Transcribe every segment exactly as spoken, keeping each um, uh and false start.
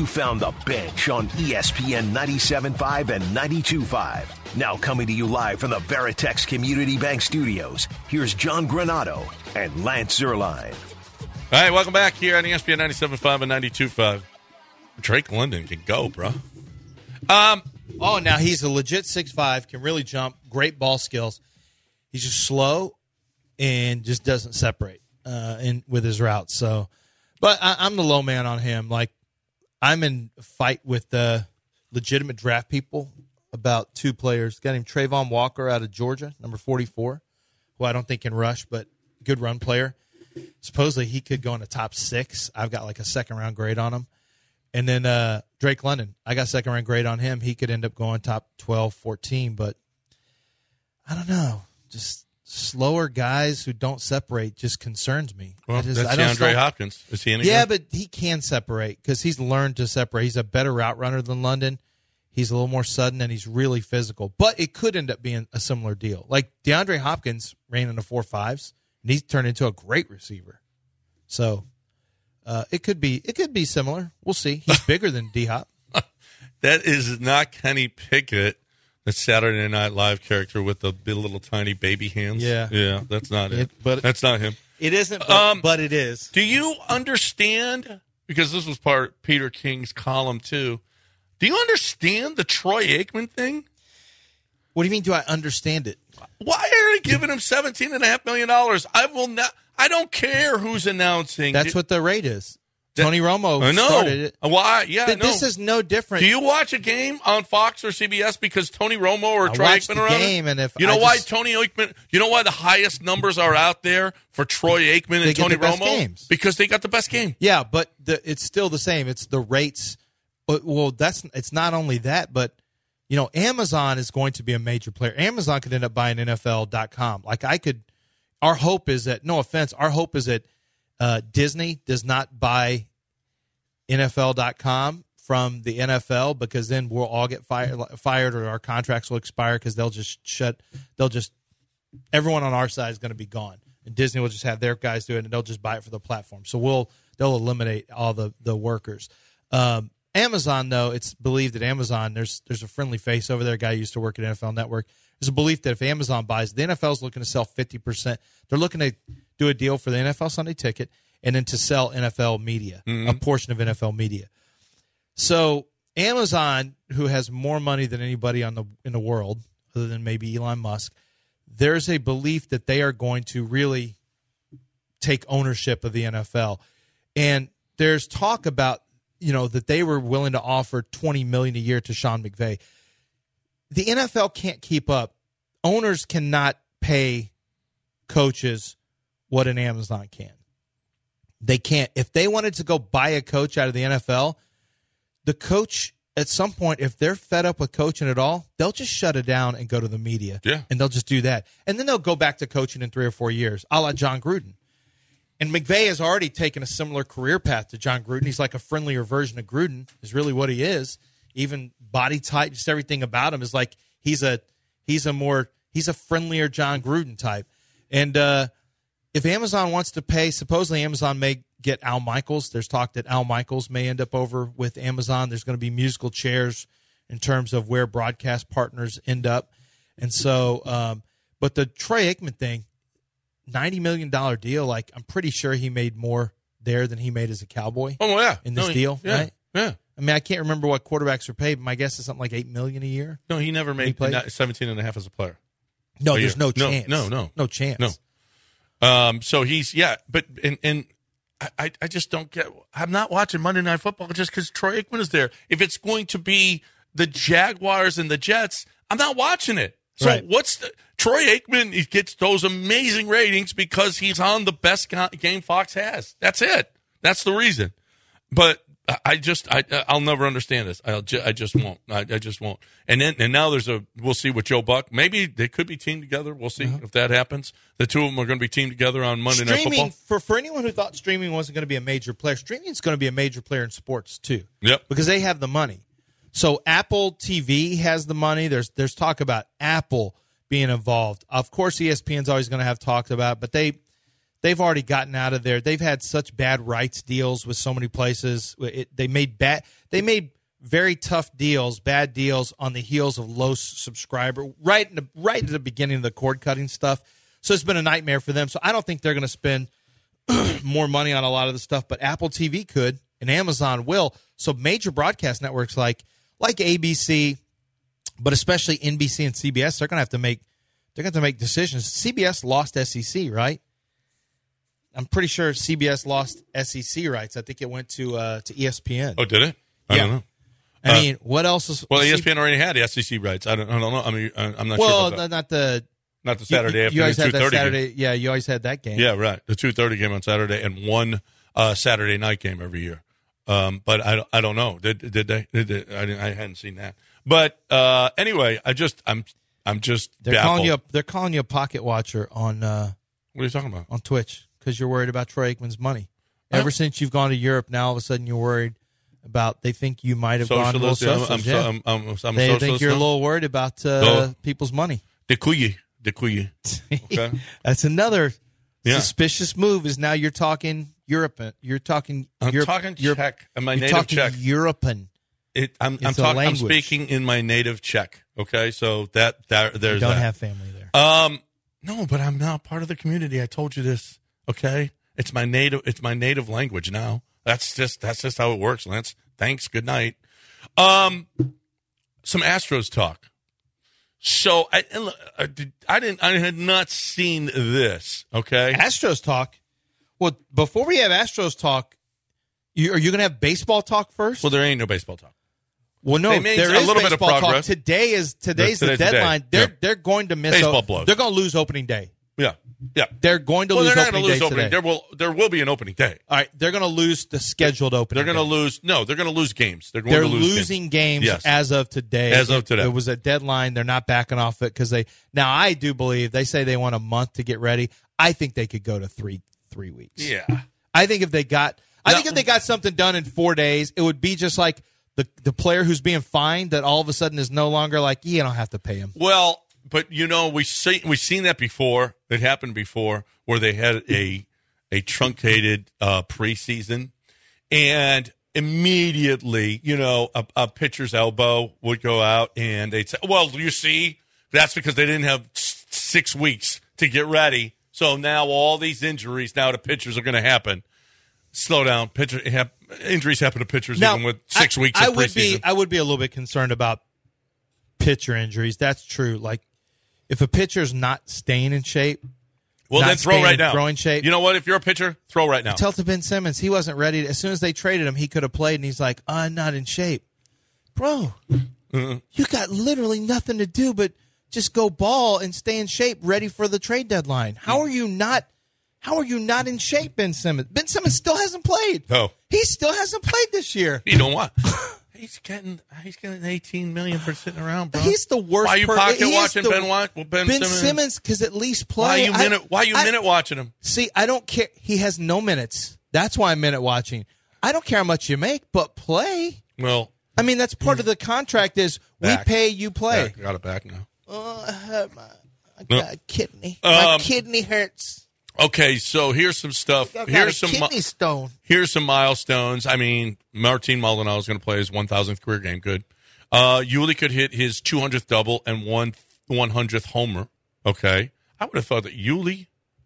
found The Bench on E S P N ninety-seven point five and ninety-two point five. Now coming to you live from the Veritex Community Bank Studios, here's John Granato and Lance Zierlein. All right, welcome back here on E S P N ninety-seven point five and ninety-two point five. Drake London can go, bro. Um, oh, now he's a legit six five, can really jump, great ball skills. He's just slow and just doesn't separate uh, in with his routes. So, but I, I'm the low man on him. Like, I'm in a fight with the legitimate draft people about two players. A guy named Trayvon Walker out of Georgia, number forty-four, who I don't think can rush, but good run player. Supposedly he could go in the top six. I've got like a second round grade on him. And then uh, Drake London, I got second round grade on him. He could end up going top twelve, fourteen, but I don't know. Just slower guys who don't separate just concerns me. Well, just, that's I don't DeAndre still, Hopkins. Is he any Yeah, good? but he can separate because he's learned to separate. He's a better route runner than London. He's a little more sudden, and he's really physical. But it could end up being a similar deal. Like DeAndre Hopkins ran in the four fives, and he's turned into a great receiver. So uh, it could be it could be similar. We'll see. He's bigger than D-Hop. That is not Kenny Pickett, the Saturday Night Live character with the little tiny baby hands. Yeah. Yeah, that's not it. It- but- that's not him. It isn't, but, Um, but it is. Do you understand, because this was part of Peter King's column too, do you understand the Troy Aikman thing? What do you mean, do I understand it? Why are they giving him seventeen point five million dollars? I will not. I don't care who's announcing. That's what the rate is. Tony Romo I know. started it. Why? Yeah, Th- no. This is no different. Do you watch a game on Fox or C B S because Tony Romo or I Troy watched Aikman the are on it? game, and if you know I why just- Tony Aikman? You know why the highest numbers are out there for Troy Aikman They and get Tony the best Romo? games. Because they got the best game. Yeah, but the, it's still the same. It's the rates. But, well, that's it's not only that, but you know, Amazon is going to be a major player. Amazon could end up buying N F L dot com. Like I could. Our hope is that, no offense, our hope is that uh, Disney does not buy N F L dot com from the N F L, because then we'll all get fired, fired or our contracts will expire because they'll just shut. They'll just everyone on our side is going to be gone, and Disney will just have their guys do it, and they'll just buy it for the platform. So we'll they'll eliminate all the the workers. Um, Amazon, though, it's believed that Amazon, there's there's a friendly face over there, a guy who used to work at N F L Network. There's a belief that if Amazon buys, the N F L is looking to sell fifty percent. They're looking to do a deal for the N F L Sunday Ticket and then to sell N F L media, Mm-hmm. a portion of N F L media. So Amazon, who has more money than anybody on the in the world, other than maybe Elon Musk, there's a belief that they are going to really take ownership of the N F L. And there's talk about, you know, that they were willing to offer twenty million dollars a year to Sean McVay. The N F L can't keep up. Owners cannot pay coaches what an Amazon can. They can't. If they wanted to go buy a coach out of the N F L, the coach, at some point, if they're fed up with coaching at all, they'll just shut it down and go to the media. Yeah. And they'll just do that. And then they'll go back to coaching in three or four years, a la John Gruden. And McVay has already taken a similar career path to John Gruden. He's like a friendlier version of Gruden, is really what he is. Even body type, just everything about him is like he's a he's a more he's a friendlier John Gruden type. And uh, if Amazon wants to pay, supposedly Amazon may get Al Michaels. There's talk that Al Michaels may end up over with Amazon. There's going to be musical chairs in terms of where broadcast partners end up. And so, um, but the Troy Aikman thing, ninety million dollars deal, like I'm pretty sure he made more there than he made as a Cowboy. Oh, yeah. In this No, he- deal, yeah, right? Yeah. I mean, I can't remember what quarterbacks are paid, but my guess is something like eight million dollars a year. No, he never he made played? not- seventeen and a half as a player. No, A there's year. no No, chance. no, no. No chance. No. Um, so he's, yeah, but, and, and I, I just don't get, I'm not watching Monday Night Football just because Troy Aikman is there. If it's going to be the Jaguars and the Jets, I'm not watching it. So Right. what's the, Troy Aikman, he gets those amazing ratings because he's on the best go- game Fox has. That's it. That's the reason. But I just, I, I'll never understand this. I'll ju- I just won't. I, I just won't. And then, and now there's a, we'll see with Joe Buck. Maybe they could be teamed together. We'll see Uh-huh. if that happens. The two of them are going to be teamed together on Monday Night Streaming, Football. for, for anyone who thought streaming wasn't going to be a major player, streaming is going to be a major player in sports too. Yep. Because they have the money. So Apple T V has the money. There's there's talk about Apple being involved. Of course, E S P N's always going to have talked about, but they they've already gotten out of there. They've had such bad rights deals with so many places. It, they made bad. They made very tough deals, bad deals on the heels of low subscriber right in the, right at the beginning of the cord cutting stuff. So it's been a nightmare for them. So I don't think they're going to spend more money on a lot of the stuff, but Apple T V could and Amazon will. So major broadcast networks like like A B C, but especially N B C and C B S, they're going to have to make they're going to have to make decisions. C B S lost S E C, right? I'm pretty sure C B S lost S E C rights. I think it went to uh, to E S P N. Oh, did it? I yeah. don't know. I uh, mean, what else is well? C- E S P N already had S E C rights. I don't. I don't know. I mean, I'm not well, sure. Well, not the not the Saturday you, afternoon. You always had that Saturday. Game. Yeah, you always had that game. Yeah, right. The two thirty game on Saturday and one uh, Saturday night game every year. Um, but I, I don't know. Did did they? Did they I, didn't, I hadn't seen that. But uh, anyway, I just I'm I'm just they're baffled. calling you a, they're calling you a pocket watcher on uh, what are you talking about on Twitch because you're worried about Troy Aikman's money. Ever since you've gone to Europe, now all of a sudden you're worried about. They think you might have gone a little socialist. socialist. I'm, Yeah. I'm, I'm, I'm, I'm they socialist think you're now? a little worried about uh, No. people's money. De couille, de couille. Okay. That's another Yeah. suspicious move. Is now you're talking European. You're talking. I'm Europe, talking Europe, Czech. My you're native talking Czech. European. It, I'm I'm, It's a talking. I'm language. speaking in my native Czech. Okay, so that that You there's don't that. have family there. Um, no, but I'm now part of the community. I told you this. Okay, it's my native. It's my native language now. That's just that's just how it works, Lance. Thanks. Good night. Um, some Astros talk. So I I, did, I didn't I had not seen this. Okay, Astros talk. Well, before we have Astros talk, you, are you going to have baseball talk first? well there ain't no baseball talk. Well, no, They made there a is little bit of baseball talk. progress. Today is today's, Today's the the day. deadline. They're Yeah. they're going to miss. Baseball o- blows. They're going to lose opening day. Yeah, yeah. They're going to Well, lose they're not going opening to lose day opening. today. There will there will be an opening day. All right, they're going to lose the scheduled opening. They're going to day. lose. No, they're going to lose games. They're going They're to lose losing games. games, Yes. as of today. As of It- today. it was a deadline. They're not backing off it because they. Now I do believe they say they want a month to get ready. I think they could go to three three weeks. Yeah. I think if they got, I Now- think if they got something done in four days, it would be just like the the player who's being fined that all of a sudden is no longer like, yeah, I don't have to pay him. Well, but you know, we see we've seen that before. It happened before where they had a a truncated uh, preseason, and immediately, you know, a, a pitcher's elbow would go out, and they'd say, "Well, you see, that's because they didn't have s- six weeks to get ready. So now all these injuries now to pitchers are going to happen." Slow down. Pitcher have, injuries happen to pitchers Now, even with six I, weeks I of would preseason. be I would be a little bit concerned about pitcher injuries. That's true. Like if a pitcher's not staying in shape, well, not then throw staying right in now. throwing shape. You know what? If you're a pitcher, throw right now. tell to Ben Simmons he wasn't ready. To, as soon as they traded him, he could have played, and he's like, I'm not in shape, bro. Uh-uh. You got literally nothing to do but just go ball and stay in shape, ready for the trade deadline. How are you not? How are you not in shape, Ben Simmons? Ben Simmons still hasn't played. No. He still hasn't played this year. You know what? He's getting he's getting eighteen million for sitting around, bro. He's the worst. Why are you per- pocket he is watching the- Ben Wa- Ben, Ben Simmons? Simmons because at least play. Why are you I- minute Why are you I- minute watching him? See, I don't care. He has no minutes. That's why I'm minute watching. I don't care how much you make, but play. Well, I mean, that's part of the contract is Back. we pay, you play. yeah, got it back now. Oh, I hurt my, I No. got a kidney. My Um, kidney hurts. Okay, so here's some stuff. I got Here's a some kidney stone. here's some milestones. I mean, Martin Maldonado is going to play his one thousandth career game. Good. Uh, Yuli could hit his two hundredth double and one one hundredth homer. Okay, I would have thought that Yuli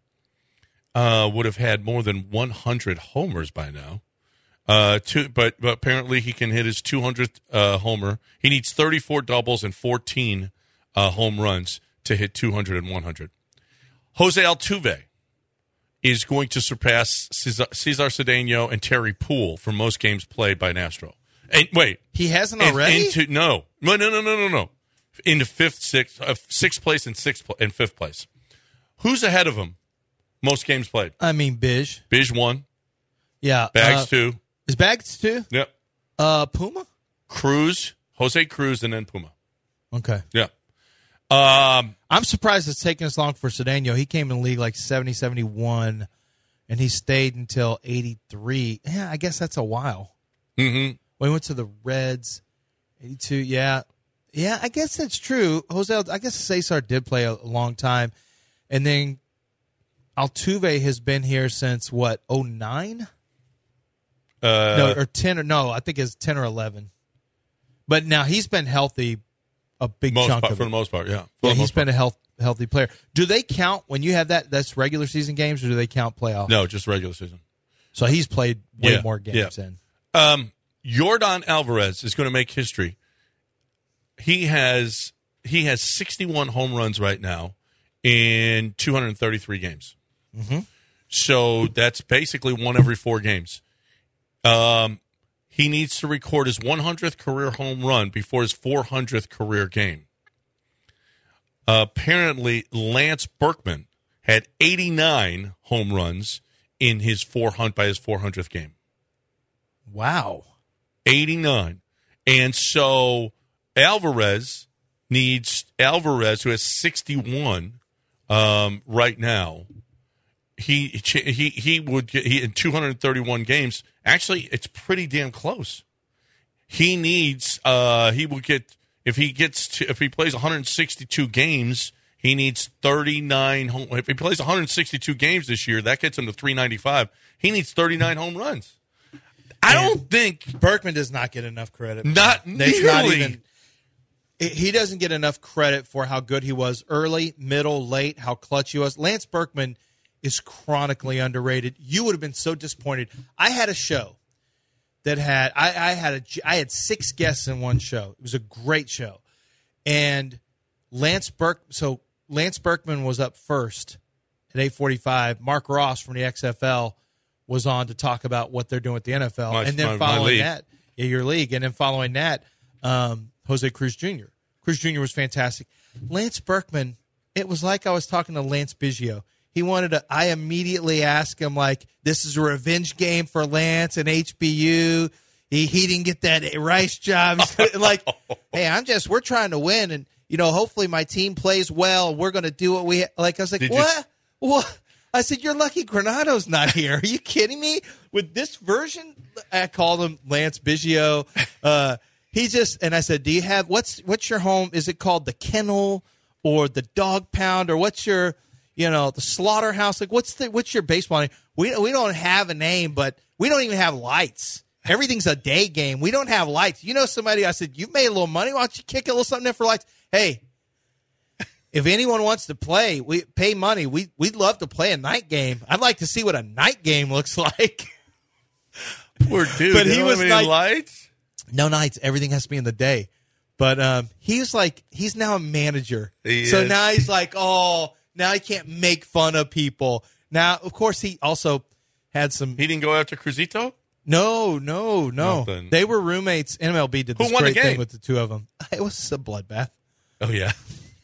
uh, would have had more than one hundred homers by now. Uh, two, but, but apparently he can hit his two hundredth uh, homer. He needs thirty-four doubles and fourteen uh, home runs to hit two hundred and one hundred. Jose Altuve is going to surpass Cesar, Cesar Cedeno and Terry Poole for most games played by an Astro. And wait, He hasn't and- already? Into, no, no, no, no, no, no, no. Into fifth, sixth, uh, sixth place and sixth pl- and fifth place. Who's ahead of him? Most games played. I mean, Bish. Bish one, Yeah. Bags uh, two. Is Bags two? Yep. Uh, Puma? Cruz, Jose Cruz, and then Puma. Okay. Yeah. Um, I'm surprised it's taken this long for Cedeno. He came in the league like seventy, seventy-one, and he stayed until eighty-three. Yeah, I guess that's a while. mm-hmm. When he went to the Reds, eighty-two, yeah. Yeah, I guess that's true. Jose, I guess Cesar did play a long time. And then Altuve has been here since, what, oh nine? Uh, no, or ten, or no, I think it's ten or eleven. But now he's been healthy a big most chunk part, of for it. the most part, yeah. Yeah, For the he's most been part. a health, healthy player. Do they count, when you have that, that's regular season games, or do they count playoffs? No, just regular season. So he's played way Yeah, more games yeah. in. Um, Yordan Alvarez is going to make history. He has he has sixty-one home runs right now in two hundred thirty-three games. Mm-hmm. So that's basically one every four games. Um, he needs to record his one hundredth career home run before his four hundredth career game. Uh, apparently, Lance Berkman had eighty-nine home runs in his four hundred by his four hundredth game. Wow. eighty-nine. And so Alvarez needs Alvarez, who has sixty-one um, right now. He he he would get he in two hundred thirty-one games. Actually, it's pretty damn close. He needs uh, he will get if he gets to, if he plays one hundred sixty-two games, he needs thirty-nine home. If he plays one hundred sixty-two games this year, that gets him to three ninety-five. He needs thirty-nine home runs. I don't think Berkman does not get enough credit. Not That's not nearly. even. He doesn't get enough credit for how good he was early, middle, late, how clutch he was. Lance Berkman is chronically underrated. You would have been so disappointed. I had a show that had I, I had a I had six guests in one show. It was a great show, and Lance Berk. So Lance Berkman was up first at eight forty-five. Mark Ross from the X F L was on to talk about what they're doing with the N F L, My- and then my- my following league. that, yeah, your league, and then following that, um, Jose Cruz Junior Cruz Junior was fantastic. Lance Berkman. It was like I was talking to Lance Biggio. He wanted to. I immediately asked him, like, this is a revenge game for Lance and H B U. He he didn't get that Rice job. He's like, hey, I'm just we're trying to win, and you know, hopefully my team plays well. We're going to do what we like. I was like, Did you- what? What? I said, you're lucky Granado's not here. Are you kidding me? With this version, I called him Lance Biggio. Uh, he just and I said, do you have what's what's your home? Is it called the Kennel or the Dog Pound or what's your you know, the Slaughterhouse? Like, what's the what's your baseball name? We we don't have a name, but we don't even have lights. Everything's a day game. We don't have lights. You know somebody, I said, you've made a little money. Why don't you kick a little something in for lights? Hey, if anyone wants to play, we pay money. We, we'd love to play a night game. I'd like to see what a night game looks like. Poor dude. But They he don't was have any like- lights. No nights. Everything has to be in the day. But um, he's like, he's now a manager. He so is. now he's like, oh, now he can't make fun of people. Now, of course, he also had some. He didn't go after Cruzito? No, no, no. Nothing. They were roommates. N M L B did Who this won the great thing game? with the two of them. It was a bloodbath. Oh, yeah.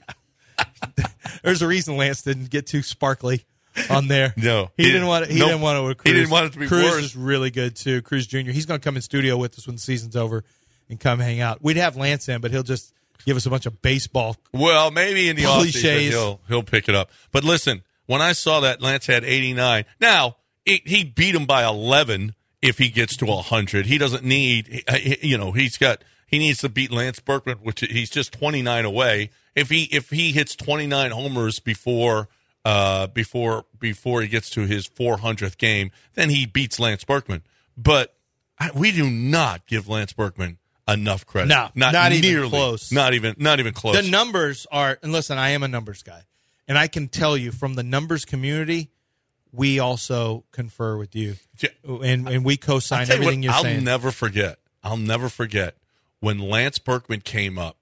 There's a reason Lance didn't get too sparkly on there. No. he, He didn't didn't- want. To, he nope. didn't want to. With He Cruz. didn't want it to be Cruz worse. is really good too. Cruz Junior He's going to come in studio with us when the season's over and come hang out. We'd have Lance in, but he'll just give us a bunch of baseball. Well, maybe in the offseason Cliches. he'll, he'll pick it up. But listen, when I saw that Lance had eighty-nine, now it, he beat him by eleven if he gets to one hundred. He doesn't need, he- you know, he's got, he needs to beat Lance Berkman, which he's just twenty-nine away. If he if he hits twenty-nine homers before uh, before before he gets to his four hundredth game, then he beats Lance Berkman. But I, we do not give Lance Berkman enough credit. No, not, not even nearly, close. Not even not even close. The numbers are, and listen, I am a numbers guy, and I can tell you from the numbers community, we also confer with you, Yeah. and and we I'll co-sign tell you everything what, you're I'll saying. never forget. I'll never forget when Lance Berkman came up,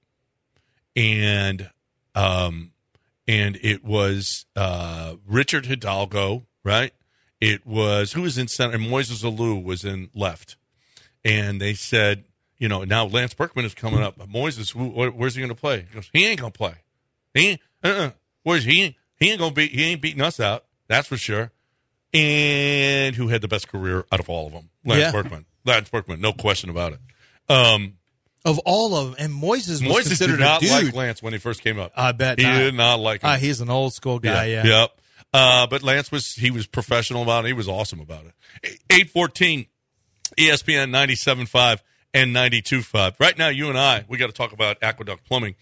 and um, and it was uh, Richard Hidalgo, right? It was who was in center, and Moises Alou was in left, and they said, you know, now Lance Berkman is coming up. But Moises, who, where's he going to play? He goes, he ain't going to play. He ain't. Uh-uh. Where's he? He ain't going to be. He ain't beating us out. That's for sure. And who had the best career out of all of them? Lance Yeah. Berkman. Lance Berkman, no question about it. Um, Of all of them, and Moises was Moises considered did not a dude. like Lance when he first came up. I bet he not. did not like him. Ah, he's an old school guy. Yeah. Yep. Uh, but Lance was he was professional about it. He was awesome about it. eight fourteen E S P N ninety-seven point five and ninety-two point five. Right now, you and I, we got to talk about Aqueduct Plumbing.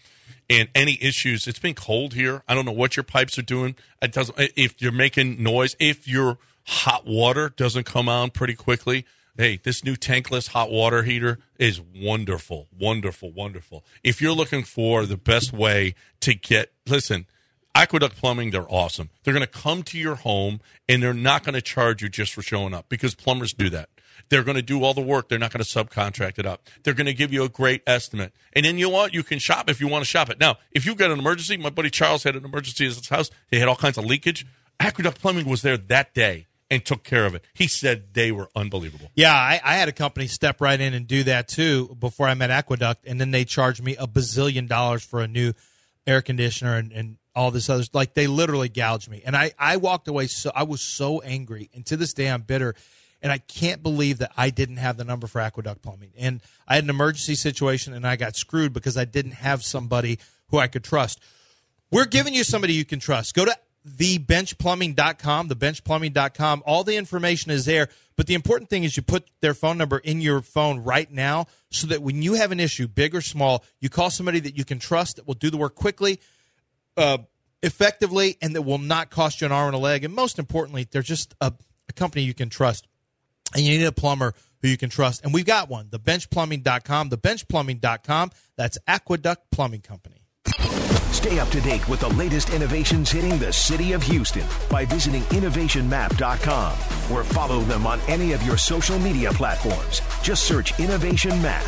And any issues, it's been cold here. I don't know what your pipes are doing. It doesn't. If you're making noise, if your hot water doesn't come on pretty quickly, hey, this new tankless hot water heater is wonderful, wonderful, wonderful. If you're looking for the best way to get, listen, Aqueduct Plumbing, they're awesome. They're going to come to your home, and they're not going to charge you just for showing up because plumbers do that. They're going to do all the work. They're not going to subcontract it up. They're going to give you a great estimate. And then you know what? You can shop if you want to shop it. Now, if you've got an emergency, my buddy Charles had an emergency at his house. He had all kinds of leakage. Aqueduct Plumbing was there that day and took care of it. He said they were unbelievable. Yeah, I, I had a company step right in and do that too before I met Aqueduct, and then they charged me a bazillion dollars for a new air conditioner and, and all this other. Like, they literally gouged me. And I, I walked away, so I was so angry. And to this day, I'm bitter. And I can't believe that I didn't have the number for Aqueduct Plumbing. And I had an emergency situation, and I got screwed because I didn't have somebody who I could trust. We're giving you somebody you can trust. Go to the bench plumbing dot com, the bench plumbing dot com. All the information is there. But the important thing is you put their phone number in your phone right now so that when you have an issue, big or small, you call somebody that you can trust that will do the work quickly, uh, effectively, and that will not cost you an arm and a leg. And most importantly, they're just a, a company you can trust. And you need a plumber who you can trust. And we've got one, the bench plumbing dot com, the bench plumbing dot com. That's Aqueduct Plumbing Company. Stay up to date with the latest innovations hitting the city of Houston by visiting innovation map dot com or follow them on any of your social media platforms. Just search Innovation Map.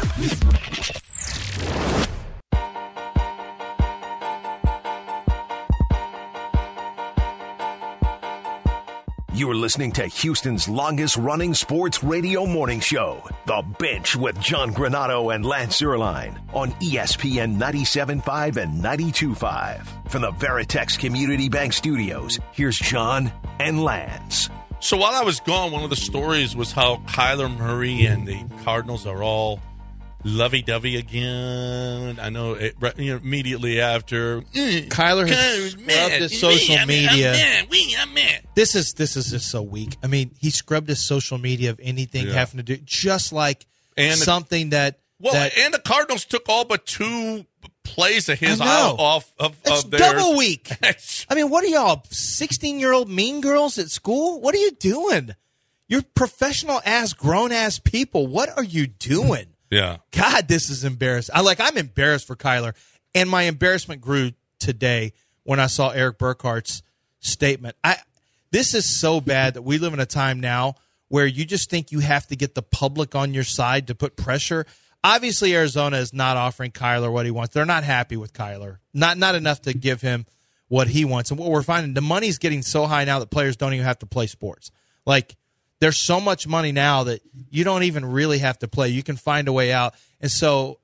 You're listening to Houston's longest-running sports radio morning show, The Bench with John Granato and Lance Zierlein on E S P N ninety-seven point five and ninety-two point five. From the Veritex Community Bank Studios, here's John and Lance. So while I was gone, one of the stories was how Kyler Murray and the Cardinals are all lovey-dovey again. I know, it, you know immediately after mm, Kyler has scrubbed his social I'm, media. I'm mad, we, I'm mad. This is this is just so weak. I mean, he scrubbed his social media of anything yeah. having to do just like and something the, that. Well, that, and the Cardinals took all but two plays of his out off of, That's of theirs. double week. I mean, what are y'all, sixteen-year-old mean girls at school? What are you doing? You're professional-ass, grown-ass people. What are you doing? Yeah. God, this is embarrassing. I like I'm embarrassed for Kyler. And my embarrassment grew today when I saw Eric Burkhart's statement. I this is so bad that we live in a time now where you just think you have to get the public on your side to put pressure. Obviously, Arizona is not offering Kyler what he wants. They're not happy with Kyler. Not not enough to give him what he wants. And what we're finding, the money's getting so high now that players don't even have to play sports. Like, there's so much money now that you don't even really have to play. You can find a way out. And so,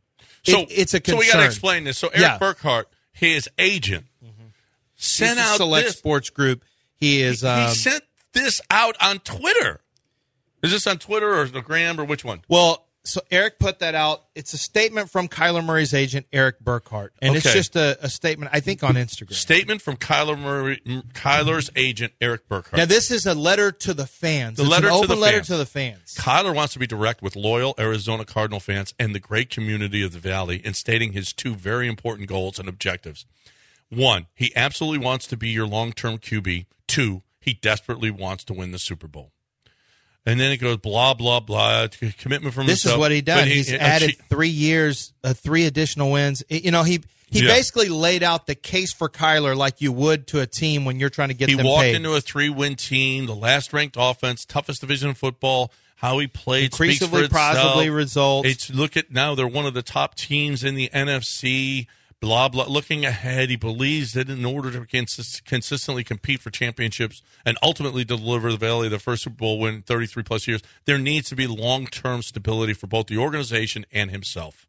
so it, it's a concern. So we got to explain this. So Eric yeah. Burkhart, his agent, mm-hmm. sent He's out a select this. sports group. He is. He, um, he sent this out on Twitter. Is this on Twitter or the Gram or which one? Well, so Eric put that out. It's a statement from Kyler Murray's agent, Eric Burkhart. And okay. it's just a, a statement, I think, on Instagram. Statement from Kyler Murray, Kyler's agent, Eric Burkhart. Now, this is a letter to the fans. The it's letter an to open the letter fans. to the fans. Kyler wants to be direct with loyal Arizona Cardinal fans and the great community of the Valley in stating his two very important goals and objectives. One, he absolutely wants to be your long-term Q B. Two, he desperately wants to win the Super Bowl. And then it goes blah, blah, blah, commitment from This himself. is what he done. He, He's uh, added she, three years, uh, three additional wins. It, you know, he he yeah. basically laid out the case for Kyler like you would to a team when you're trying to get he them walked paid. into a three-win team, the last-ranked offense, toughest division in football, how he played Increasingly, speaks for itself. possibly results. It's, look at now, they're one of the top teams in the N F C. Blah, blah. Looking ahead, he believes that in order to consist- consistently compete for championships and ultimately deliver the Valley the first Super Bowl win in thirty-three plus years, there needs to be long-term stability for both the organization and himself.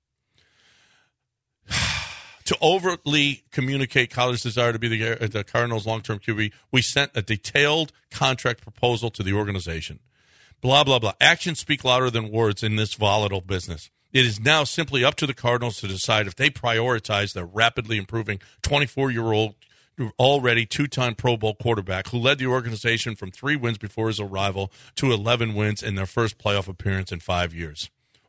To overtly communicate Kyler's desire to be the, the Cardinals' long-term Q B, we sent a detailed contract proposal to the organization. Blah, blah, blah. Actions speak louder than words in this volatile business. It is now simply up to the Cardinals to decide if they prioritize their rapidly improving twenty-four-year-old, already two-time Pro Bowl quarterback who led the organization from three wins before his arrival to eleven wins in their first playoff appearance in five years,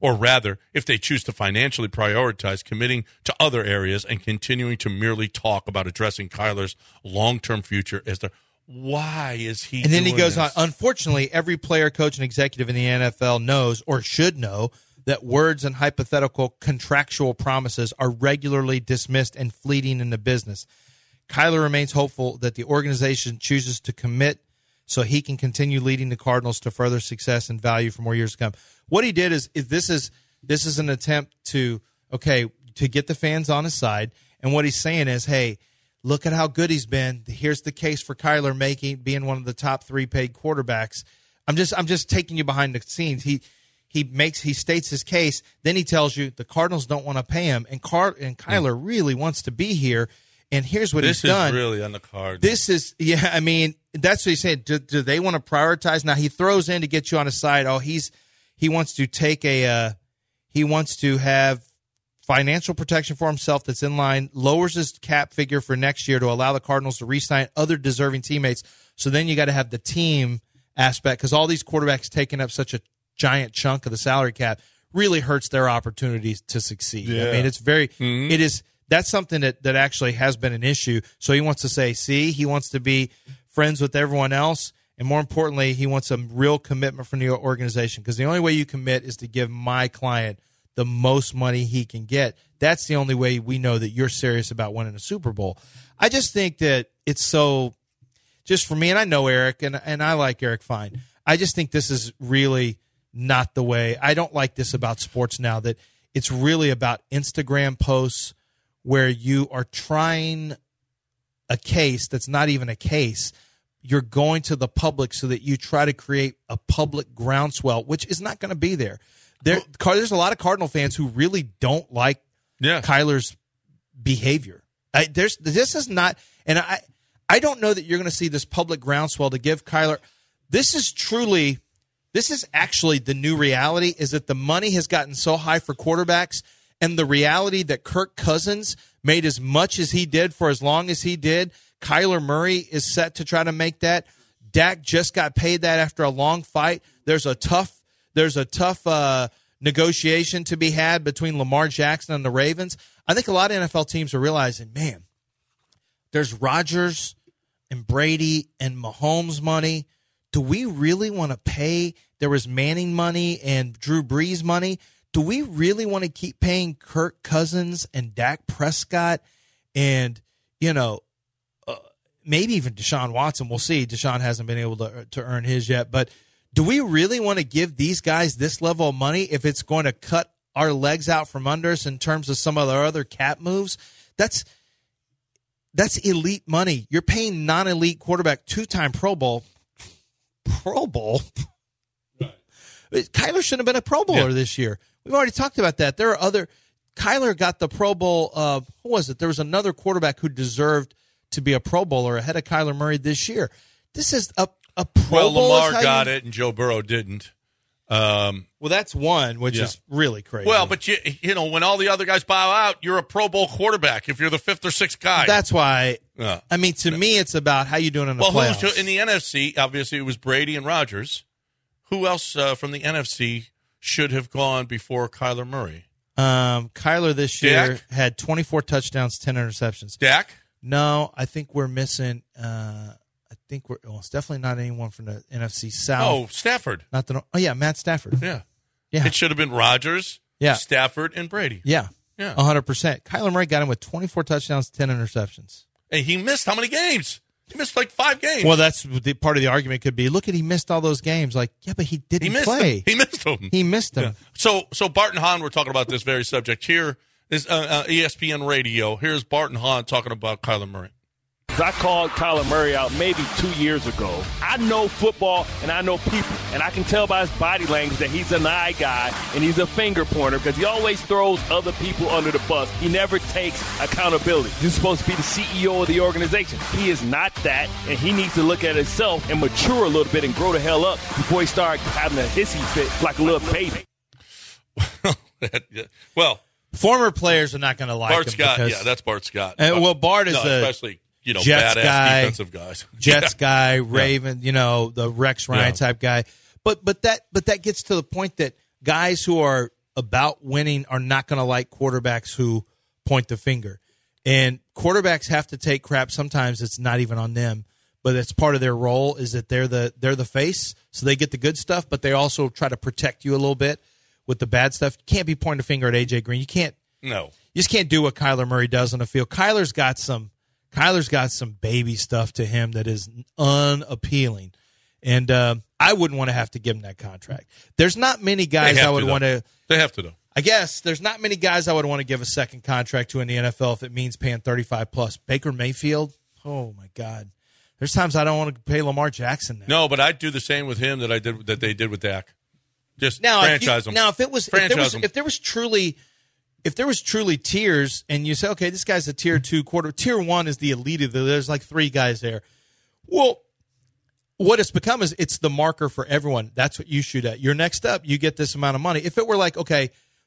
or rather, if they choose to financially prioritize committing to other areas and continuing to merely talk about addressing Kyler's long-term future as their why is he And then he doing goes this? on, unfortunately, every player, coach, and executive in the N F L knows or should know that words and hypothetical contractual promises are regularly dismissed and fleeting in the business. Kyler remains hopeful that the organization chooses to commit so he can continue leading the Cardinals to further success and value for more years to come. What he did is, is this is this is an attempt to, okay, to get the fans on his side. And what he's saying is, hey, look at how good he's been. Here's the case for Kyler making being one of the top three paid quarterbacks. I'm just I'm just taking you behind the scenes. He he makes he states his case. Then he tells you the Cardinals don't want to pay him, and Car and Kyler really wants to be here. And here's what this he's done. This is really on the card. This is yeah. I mean, that's what he's saying. Do, do they want to prioritize? Now he throws in to get you on his side. Oh, he's he wants to take a uh, he wants to have financial protection for himself that's in line, lowers his cap figure for next year to allow the Cardinals to re-sign other deserving teammates. So then you got to have the team aspect, because all these quarterbacks taking up such a giant chunk of the salary cap really hurts their opportunities to succeed. Yeah. I mean, it's very mm-hmm. it is that's something that, that actually has been an issue. So he wants to say, see, he wants to be friends with everyone else, and more importantly, he wants a real commitment from the organization, because the only way you commit is to give my client the most money he can get. That's the only way we know that you're serious about winning a Super Bowl. I just think that it's so, just for me, and I know Eric, and, and I like Eric fine. I just think this is really not the way. I don't like this about sports now, that it's really about Instagram posts where you are trying a case that's not even a case. You're going to the public so that you try to create a public groundswell, which is not going to be there. There, there's a lot of Cardinal fans who really don't like yeah. Kyler's behavior. I, there's this is not, and I I don't know that you're going to see this public groundswell to give Kyler. This is truly, this is actually the new reality, is that the money has gotten so high for quarterbacks, and the reality that Kirk Cousins made as much as he did for as long as he did. Kyler Murray is set to try to make that. Dak just got paid that after a long fight. There's a tough There's a tough uh, negotiation to be had between Lamar Jackson and the Ravens. I think a lot of N F L teams are realizing, man, there's Rodgers and Brady and Mahomes money. Do we really want to pay? There was Manning money and Drew Brees money. Do we really want to keep paying Kirk Cousins and Dak Prescott and, you know, uh, maybe even Deshaun Watson? We'll see. Deshaun hasn't been able to, to earn his yet, but do we really want to give these guys this level of money if it's going to cut our legs out from under us in terms of some of our other cap moves? That's that's elite money. You're paying non-elite quarterback, two-time Pro Bowl. Pro Bowl? Right. Kyler shouldn't have been a Pro Bowler yeah. this year. We've already talked about that. There are other – Kyler got the Pro Bowl uh, – who was it? There was another quarterback who deserved to be a Pro Bowler ahead of Kyler Murray this year. This is a – A Pro well, Bowl Lamar got you... it, and Joe Burrow didn't. Um, well, that's one, which yeah. is really crazy. Well, but you you know, when all the other guys bow out, you're a Pro Bowl quarterback if you're the fifth or sixth guy. That's why. Yeah. I mean, to me, it's about how you doing in the well, playoffs. Who's in the N F C? Obviously, it was Brady and Rodgers. Who else uh, from the N F C should have gone before Kyler Murray? Um, Kyler this year Dak? had twenty-four touchdowns, ten interceptions. Dak? No, I think we're missing. Uh, I think we're. Well, it's definitely not anyone from the N F C South. Oh, Stafford. Not the. Oh yeah, Matt Stafford. Yeah, yeah. It should have been Rodgers, yeah. Stafford, and Brady. Yeah, yeah, one hundred percent. Kyler Murray got him with twenty-four touchdowns, ten interceptions. And he missed how many games? He missed like five games. Well, that's the part of the argument could be, look at he missed all those games. Like, yeah, but he didn't he missed play. Them. He missed them. He missed them. Yeah. So, so Bart and Hahn were talking about this very subject. Here is uh, uh, E S P N Radio. Here's Bart and Hahn talking about Kyler Murray. I called Kyler Murray out maybe two years ago. I know football and I know people, and I can tell by his body language that he's an eye guy and he's a finger pointer because he always throws other people under the bus. He never takes accountability. He's supposed to be the C E O of the organization. He is not that, and he needs to look at himself and mature a little bit and grow the hell up before he starts having a hissy fit like a little baby. Well, former players are not going to like Bart him. Scott, because, yeah, that's Bart Scott. And, well, Bart is no, a especially you know Jets badass guy, defensive guys, Jets yeah. guy, Raven, yeah. you know, the Rex Ryan yeah. type guy. But but that but that gets to the point that guys who are about winning are not going to like quarterbacks who point the finger. And quarterbacks have to take crap. Sometimes it's not even on them, but it's part of their role is that they're the they're the face, so they get the good stuff, but they also try to protect you a little bit with the bad stuff. You can't be pointing a finger at A J Green. You can't. No. You just can't do what Kyler Murray does on the field. Kyler's got some Kyler's got some baby stuff to him that is unappealing. And uh, I wouldn't want to have to give him that contract. There's not many guys I would want to. They have to, though. I guess there's not many guys I would want to give a second contract to in the N F L if it means paying thirty-five plus. Baker Mayfield, oh my God. There's times I don't want to pay Lamar Jackson now. No, but I'd do the same with him that I did that they did with Dak. Just now, franchise if you, him. Now, if it was, if there was, if there was truly, if there was truly tiers, and you say, okay, this guy's a tier two quarter, tier one is the elite of the. There's like three guys there. Well, what it's become is it's the marker for everyone. That's what you shoot at. You're next up. You get this amount of money. If it were like, okay,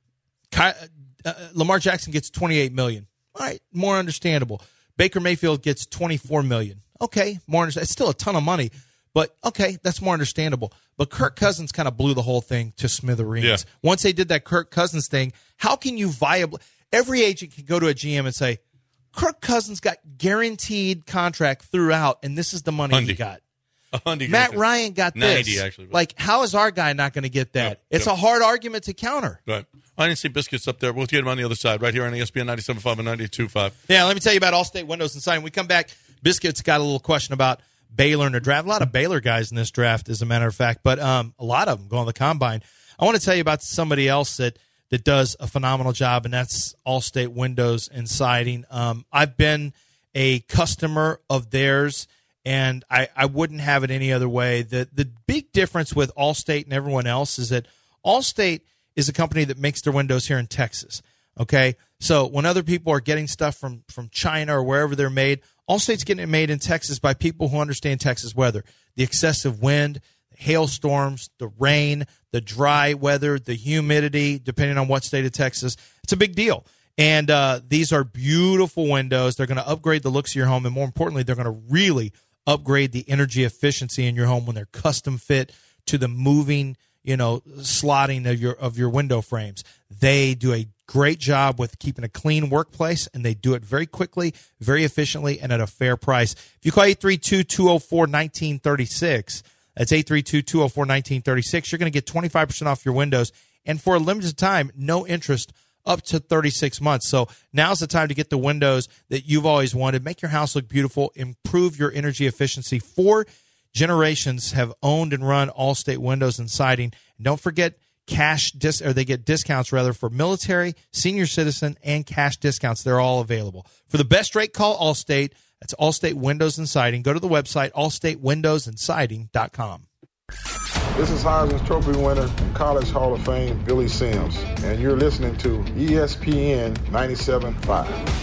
Ky, uh, Lamar Jackson gets twenty-eight million dollars. All right, more understandable. Baker Mayfield gets twenty-four million dollars. Okay, more understandable. It's still a ton of money, but okay, that's more understandable. But Kirk Cousins kind of blew the whole thing to smithereens. Yeah. Once they did that Kirk Cousins thing, how can you viably – every agent can go to a G M and say, Kirk Cousins got guaranteed contract throughout, and this is the money Hundy. he got. Hundy Matt got Ryan got ninety, this. actually. Like, how is our guy not going to get that? Yep, it's yep. a hard argument to counter. Right. I didn't see Biscuits up there. We'll get him on the other side, right here on E S P N ninety-seven point five and ninety-two point five. Yeah, let me tell you about Allstate Windows and Siding. We come back. Biscuits got a little question about Baylor in the draft. A lot of Baylor guys in this draft, as a matter of fact, but um, a lot of them go on the combine. I want to tell you about somebody else that, that does a phenomenal job, and that's Allstate Windows and Siding. Um, I've been a customer of theirs, and I, I wouldn't have it any other way. The, the big difference with Allstate and everyone else is that Allstate is a company that makes their windows here in Texas, okay? So when other people are getting stuff from, from China or wherever they're made, Allstate's getting it made in Texas by people who understand Texas weather. The excessive wind, the hailstorms, the rain, the dry weather, the humidity, depending on what state of Texas. It's a big deal. And uh, these are beautiful windows. They're going to upgrade the looks of your home, and more importantly, they're going to really upgrade the energy efficiency in your home when they're custom fit to the moving, you know, slotting of your of your window frames. They do a great job with keeping a clean workplace, and they do it very quickly, very efficiently, and at a fair price. If you call eight three two, two oh four, one nine three six, that's eight three two, two oh four, one nine three six, you're going to get twenty-five percent off your windows, and for a limited time, no interest up to thirty-six months. So now's the time to get the windows that you've always wanted. Make your house look beautiful. Improve your energy efficiency. Four generations have owned and run Allstate Windows and Siding. And don't forget, cash dis- or they get discounts rather for military, senior citizen, and cash discounts. They're all available. For the best rate, call Allstate. That's Allstate Windows and Siding. Go to the website, allstate windows and siding dot com. This is Heisman Trophy winner and College Hall of Fame Billy Sims, and you're listening to E S P N ninety-seven point five.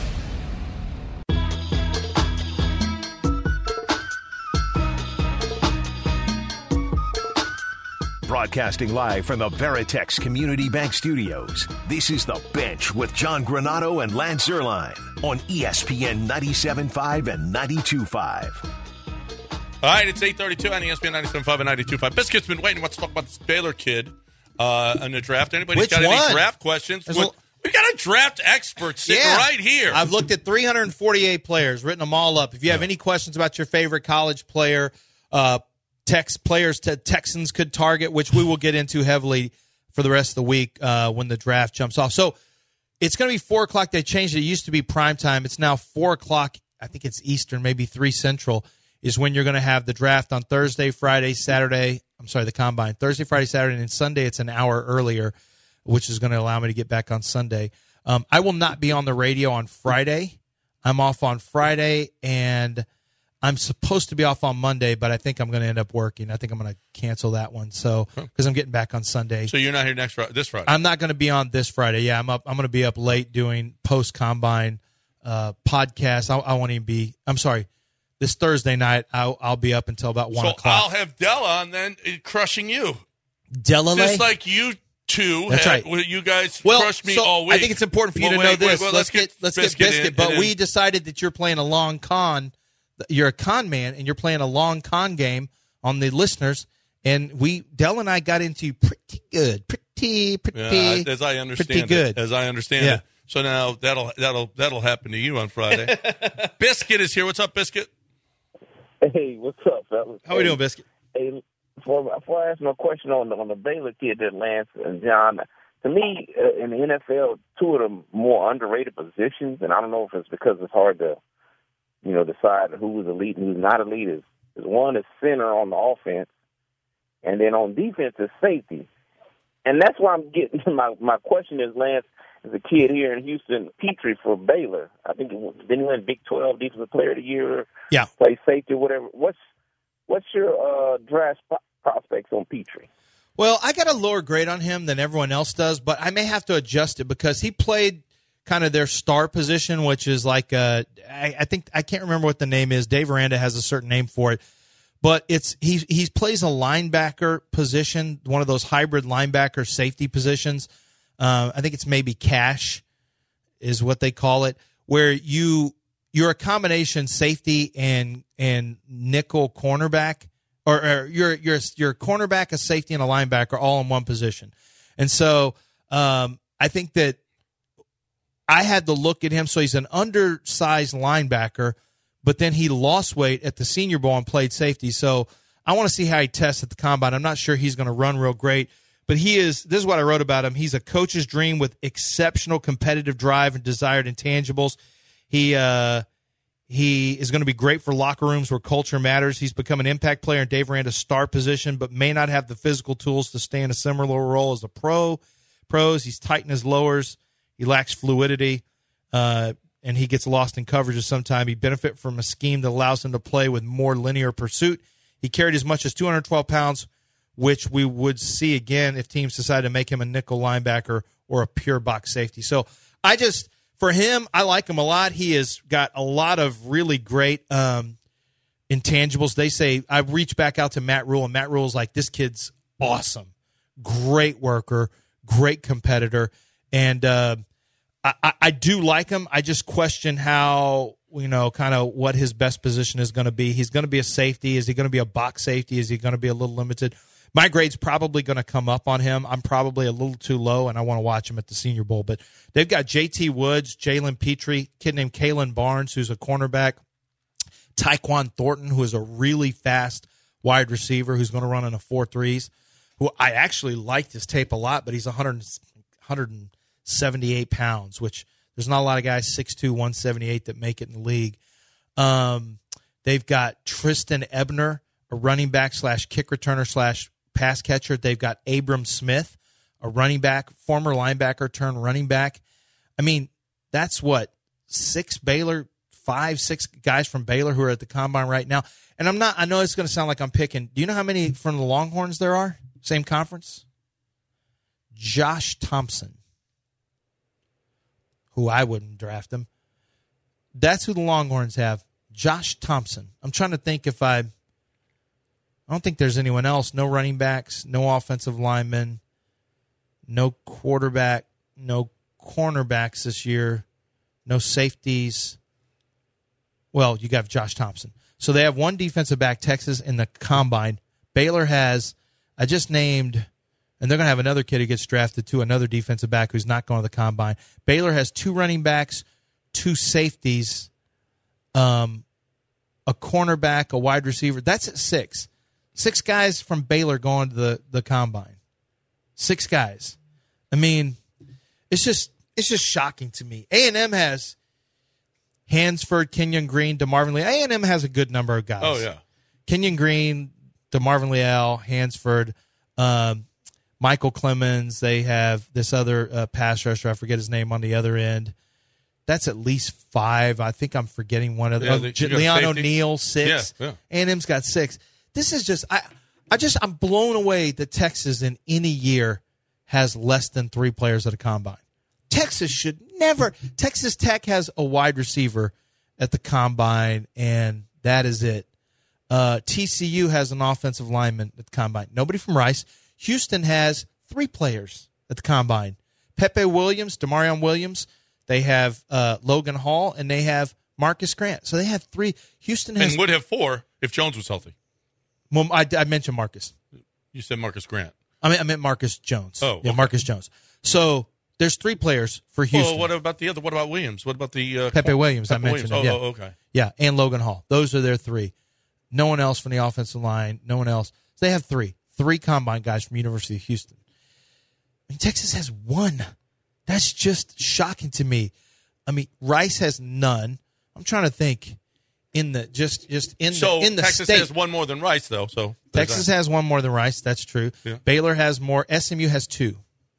Broadcasting live from the Veritex Community Bank Studios, this is The Bench with John Granato and Lance Zierlein on E S P N ninety-seven point five and ninety-two point five. All right, it's eight thirty-two on E S P N ninety-seven point five and ninety-two point five. Biscuit's been waiting. Let's talk about this Baylor kid uh, in the draft. Anybody's Which got one? any draft questions? There's We, a- we got a draft expert sitting Yeah. right here. I've looked at three hundred forty-eight players, written them all up. If you have any questions about your favorite college player, uh, Tex players to Texans could target, which we will get into heavily for the rest of the week uh, when the draft jumps off. So it's going to be four o'clock. They changed it. It used to be prime time. It's now four o'clock. I think it's Eastern, maybe three Central, is when you're going to have the draft on Thursday, Friday, Saturday. I'm sorry, the combine. Thursday, Friday, Saturday, and Sunday it's an hour earlier, which is going to allow me to get back on Sunday. Um, I will not be on the radio on Friday. I'm off on Friday, and I'm supposed to be off on Monday, but I think I'm going to end up working. I think I'm going to cancel that one, so because I'm getting back on Sunday. So you're not here next Friday, this Friday? I'm not going to be on this Friday. Yeah, I'm up. I'm going to be up late doing post combine uh, podcast. I, I won't even be. I'm sorry. This Thursday night, I'll, I'll be up until about one so o'clock. I'll have Della on then uh, crushing you, Delale? just like you two. That's had, right. You guys Well, crushed me so all week. I think it's important for you Well, to wait, know wait, this. wait, let's, get, let's get biscuit, in, but and we then- decided that you're playing a long con. You're a con man, and you're playing a long con game on the listeners. And we, Dell and I, got into you pretty good, pretty pretty, pretty, yeah, as I understand pretty good. It, as I understand Yeah. it. So now that'll that'll that'll happen to you on Friday. Biscuit is here. What's up, Biscuit? Hey, what's up, fellas? How we doing, Biscuit? Hey, before, before I ask my question on the, on the Baylor kid that Lance and John, to me, uh, in the N F L, two of the more underrated positions, and I don't know if it's because it's hard to, you know, decide who's elite and who's not elite, is, is one is center on the offense, and then on defense is safety. And that's why I'm getting my my question is, Lance, as a kid here in Houston, Petrie for Baylor. I think it, didn't he win Big twelve Defensive Player of the Year? Yeah. Play safety, whatever. What's what's your uh, draft prospects on Petrie? Well, I got a lower grade on him than everyone else does, but I may have to adjust it because he played kind of their star position, which is like uh, I, I think I can't remember what the name is. Dave Aranda has a certain name for it. But it's he he plays a linebacker position, one of those hybrid linebacker safety positions. Uh, I think it's maybe cash is what they call it, where you you're a combination safety and and nickel cornerback, or, or you're you're you're a cornerback, a safety, and a linebacker all in one position. And so um, I think that I had to look at him. So he's an undersized linebacker. But then he lost weight at the Senior Bowl and played safety. So I want to see how he tests at the Combine. I'm not sure he's going to run real great. But he is – this is what I wrote about him. He's a coach's dream with exceptional competitive drive and desired intangibles. He uh, he is going to be great for locker rooms where culture matters. He's become an impact player in Dave Aranda's star position, but may not have the physical tools to stay in a similar role as a pro. Pros, he's tight in his lowers. He lacks fluidity. Uh and he gets lost in coverages sometime. He benefits from a scheme that allows him to play with more linear pursuit. He carried as much as two hundred twelve pounds, which we would see again if teams decide to make him a nickel linebacker or a pure box safety. So I just, for him, I like him a lot. He has got a lot of really great um, intangibles. They say, I reach back out to Matt Rule, and Matt Rule's like, this kid's awesome. Great worker, great competitor, and uh, I, I do like him. I just question how, you know, kind of what his best position is going to be. He's going to be a safety. Is he going to be a box safety? Is he going to be a little limited? My grade's probably going to come up on him. I'm probably a little too low, and I want to watch him at the Senior Bowl. But they've got J T Woods, Jalen Petrie, a kid named Kalen Barnes, who's a cornerback, Tyquan Thornton, who is a really fast wide receiver who's going to run in a four threes, who I actually liked his tape a lot, but he's one hundred, one hundred seventy-eight pounds, which there's not a lot of guys six two, one seventy-eight that make it in the league. Um, they've got Tristan Ebner, a running back slash kick returner slash pass catcher. They've got Abram Smith, a running back, former linebacker turned running back. I mean, that's what, six Baylor, five, six guys from Baylor who are at the Combine right now. And I'm not, I know it's going to sound like I'm picking. Do you know how many from the Longhorns there are? Same conference? Josh Thompson, who I wouldn't draft him. That's who the Longhorns have. Josh Thompson. I'm trying to think if I – I don't think there's anyone else. No running backs, no offensive linemen, no quarterback, no cornerbacks this year, no safeties. Well, you got Josh Thompson. So they have one defensive back, Texas, in the Combine. Baylor has – I just named – and they're going to have another kid who gets drafted too, another defensive back who's not going to the Combine. Baylor has two running backs, two safeties, um, a cornerback, a wide receiver. That's at six. Six guys from Baylor going to the, the Combine. Six guys. I mean, it's just it's just shocking to me. A and M has Hansford, Kenyon Green, DeMarvin Leal. A and M has a good number of guys. Oh, yeah. Kenyon Green, DeMarvin Leal, Hansford, um, Michael Clemens. They have this other uh, pass rusher. I forget his name on the other end. That's at least five. I think I'm forgetting one of them. Yeah, oh, Leon O'Neal, six. Yeah, yeah. A and M's got six. This is just I, I just I'm blown away that Texas in any year has less than three players at a Combine. Texas should never. Texas Tech has a wide receiver at the Combine, and that is it. Uh, T C U has an offensive lineman at the Combine. Nobody from Rice. Houston has three players at the Combine. Pepe Williams, Demarion Williams. They have uh, Logan Hall, and they have Marcus Grant. So they have three. Houston has and would have four if Jones was healthy. Well, I, I mentioned Marcus. You said Marcus Grant. I mean, I meant Marcus Jones. Oh, yeah, okay. Marcus Jones. So there's three players for Houston. Well, what about the other? What about Williams? What about the uh, Pepe Williams? Pepe I mentioned Williams. him. Oh, yeah. oh, okay. Yeah, and Logan Hall. Those are their three. No one else from the offensive line. No one else. So they have three. Three combine guys from University of Houston. I mean, Texas has one. That's just shocking to me. I mean, Rice has none. I'm trying to think in the just just in So the in the Texas state. has one more than Rice, though. So there's Texas that. has one more than Rice. That's true. Yeah. Baylor has more. S M U has two.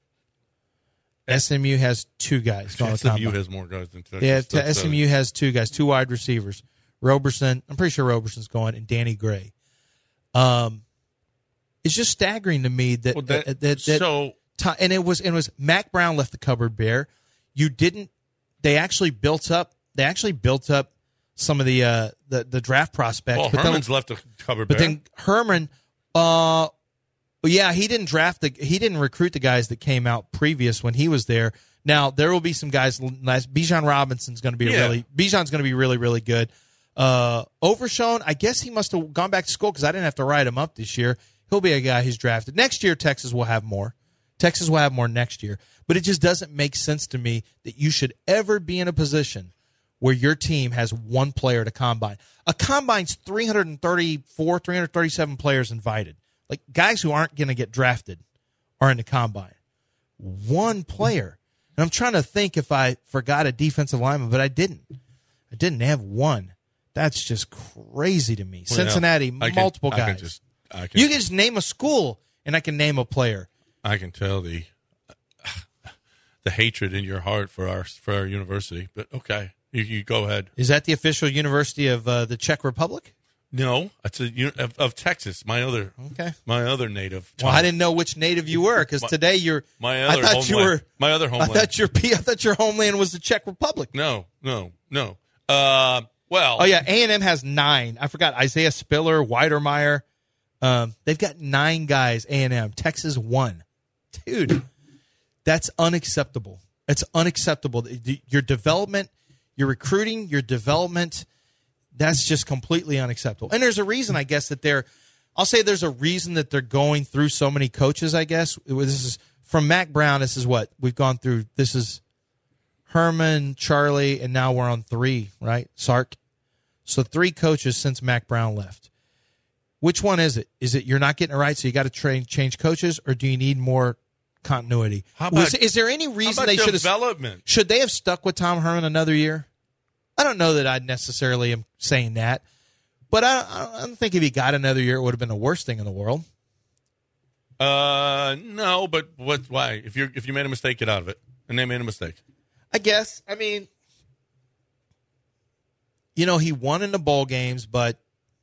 S M U has two guys going to S M U combine. has more guys than Texas. Yeah, t- That's, uh, S M U has two guys, two wide receivers. Roberson, I'm pretty sure Roberson's going, and Danny Gray. Um, it's just staggering to me that Well, that- that, that, that so- ti- and it was it was Mac Brown left the cupboard bare. You didn't. They actually built up. They actually built up some of the uh, the the draft prospects. Well, but then- Herman's left a cover. but then Herman, uh, well, yeah, he didn't draft the, he didn't recruit the guys that came out previous when he was there. Now there will be some guys. Last Bijan Robinson's going to be Yeah. really Bijan's going to be really really good. Uh, Overshown, I guess he must have gone back to school because I didn't have to write him up this year. He'll be a guy who's drafted next year. Texas will have more. Texas will have more next year. But it just doesn't make sense to me that you should ever be in a position where your team has one player to combine. A combine's three hundred thirty-four, three hundred thirty-seven players invited. Like guys who aren't going to get drafted are in the combine. One player. And I'm trying to think if I forgot a defensive lineman, but I didn't. I didn't have one. That's just crazy to me. Well, Cincinnati, I can- multiple I guys. can just, I can, You can just name a school, and I can name a player. I can tell the the hatred in your heart for our for our university. But okay, you, you go ahead. Is that the official university of uh, the Czech Republic? No, it's a uni- of, of Texas. My other Okay. my other native. Well, I didn't know which native you were because today you're. My I other thought homeland. you were. my other I homeland. thought your I thought your homeland was the Czech Republic. no, no, no. Uh, well, Oh yeah, A and M has nine. I forgot Isaiah Spiller, Weidermeyer. Um, they've got nine guys. A and M, Texas one. Dude, that's unacceptable. It's unacceptable. Your development, your recruiting, your development. That's just completely unacceptable. And there's a reason, I guess, that they're. I'll say there's a reason that they're going through so many coaches. I guess it was, this is from Mac Brown. This is what we've gone through. This is Herman, Charlie, and now we're on three, right? Sark. So three coaches since Mac Brown left. Which one is it? Is it you're not getting it right, so you got to train change coaches, or do you need more continuity? How about- Was, is there any how reason about they should have development? should they have stuck with Tom Herman another year? I don't know that I necessarily am saying that, but I, I don't think if he got another year, it would have been the worst thing in the world. Uh, no, but what? Why? If you if you made a mistake, get out of it. And they made a mistake. I guess. I mean, you know, he won in the bowl games, but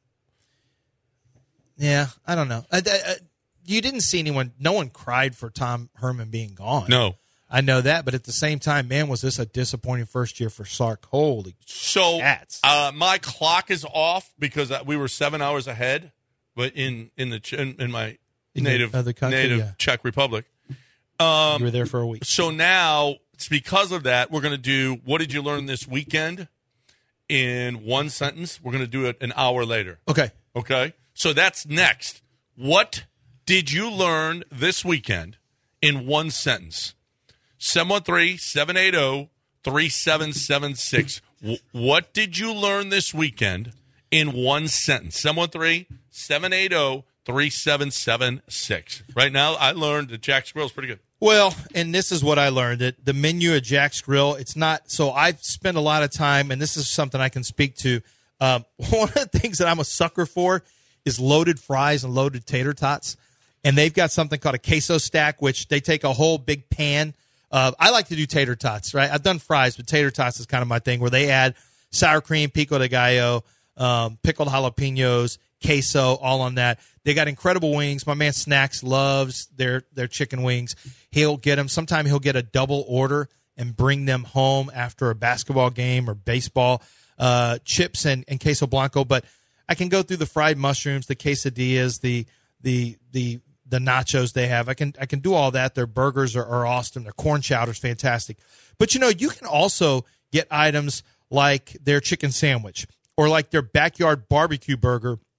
yeah, I don't know. I, I, I, you didn't see anyone. No one cried for Tom Herman being gone. No. I know that, but at the same time, man, was this a disappointing first year for Sark? Holy So cats! uh, my clock is off because we were seven hours ahead, but in in the in, in my In native the other country, native yeah. Czech Republic. you were there for a week. So now it's because of that we're going to do what did you learn this weekend in one sentence. We're going to do it an hour later. Okay. Okay, so that's next. What did you learn this weekend in one sentence? seven one three, seven eight zero, three seven seven six. What did you learn this weekend in one sentence? seven one three, seven eight zero, three seven seven six. Right now, I learned that Jack's Grill is pretty good. Well, and this is what I learned. That the menu at Jack's Grill, it's not, so I've spent a lot of time, and this is something I can speak to. Um, one of the things that I'm a sucker for is loaded fries and loaded tater tots. And they've got something called a queso stack, which they take a whole big pan. Uh, I like to do tater tots, right? I've done fries, but tater tots is kind of my thing, where they add sour cream, pico de gallo, um, pickled jalapenos, queso, all on that. They got incredible wings. My man Snacks loves their their chicken wings. He'll get them. Sometimes he'll get a double order and bring them home after a basketball game or baseball. Uh, chips and, and queso blanco. But I can go through the fried mushrooms, the quesadillas, the the the the nachos they have. I can I can do all that. Their burgers are, are awesome. Their corn chowder's fantastic. But, you know, you can also get items like their chicken sandwich or like their backyard barbecue burger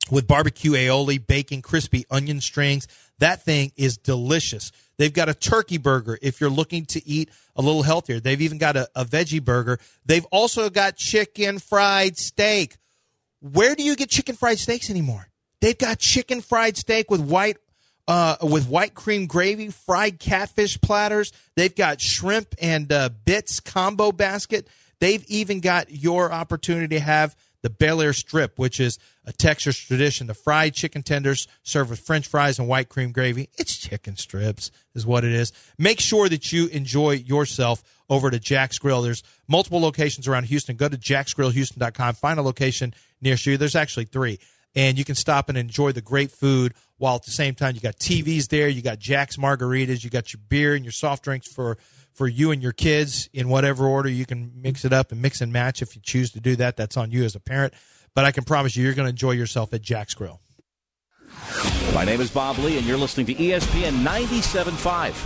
with barbecue aioli, bacon, crispy onion strings. That thing is delicious. They've got a turkey burger if you're looking to eat a little healthier. They've even got a, a veggie burger. They've also got chicken fried steak. Where do you get chicken fried steaks anymore? They've got chicken fried steak with white uh, with white cream gravy, fried catfish platters. They've got shrimp and uh, bits combo basket. They've even got your opportunity to have the Bel Air strip, which is a Texas tradition. The fried chicken tenders served with French fries and white cream gravy. It's chicken strips is what it is. Make sure that you enjoy yourself over to Jack's Grill. There's multiple locations around Houston. Go to jacks grill houston dot com. Find a location near you. There's actually three. And you can stop and enjoy the great food while at the same time you got T Vs there. You got Jack's margaritas. You got your beer and your soft drinks for for you and your kids in whatever order. You can mix it up and mix and match if you choose to do that. That's on you as a parent. But I can promise you, you're going to enjoy yourself at Jack's Grill. My name is Bob Lee, and you're listening to E S P N ninety-seven point five.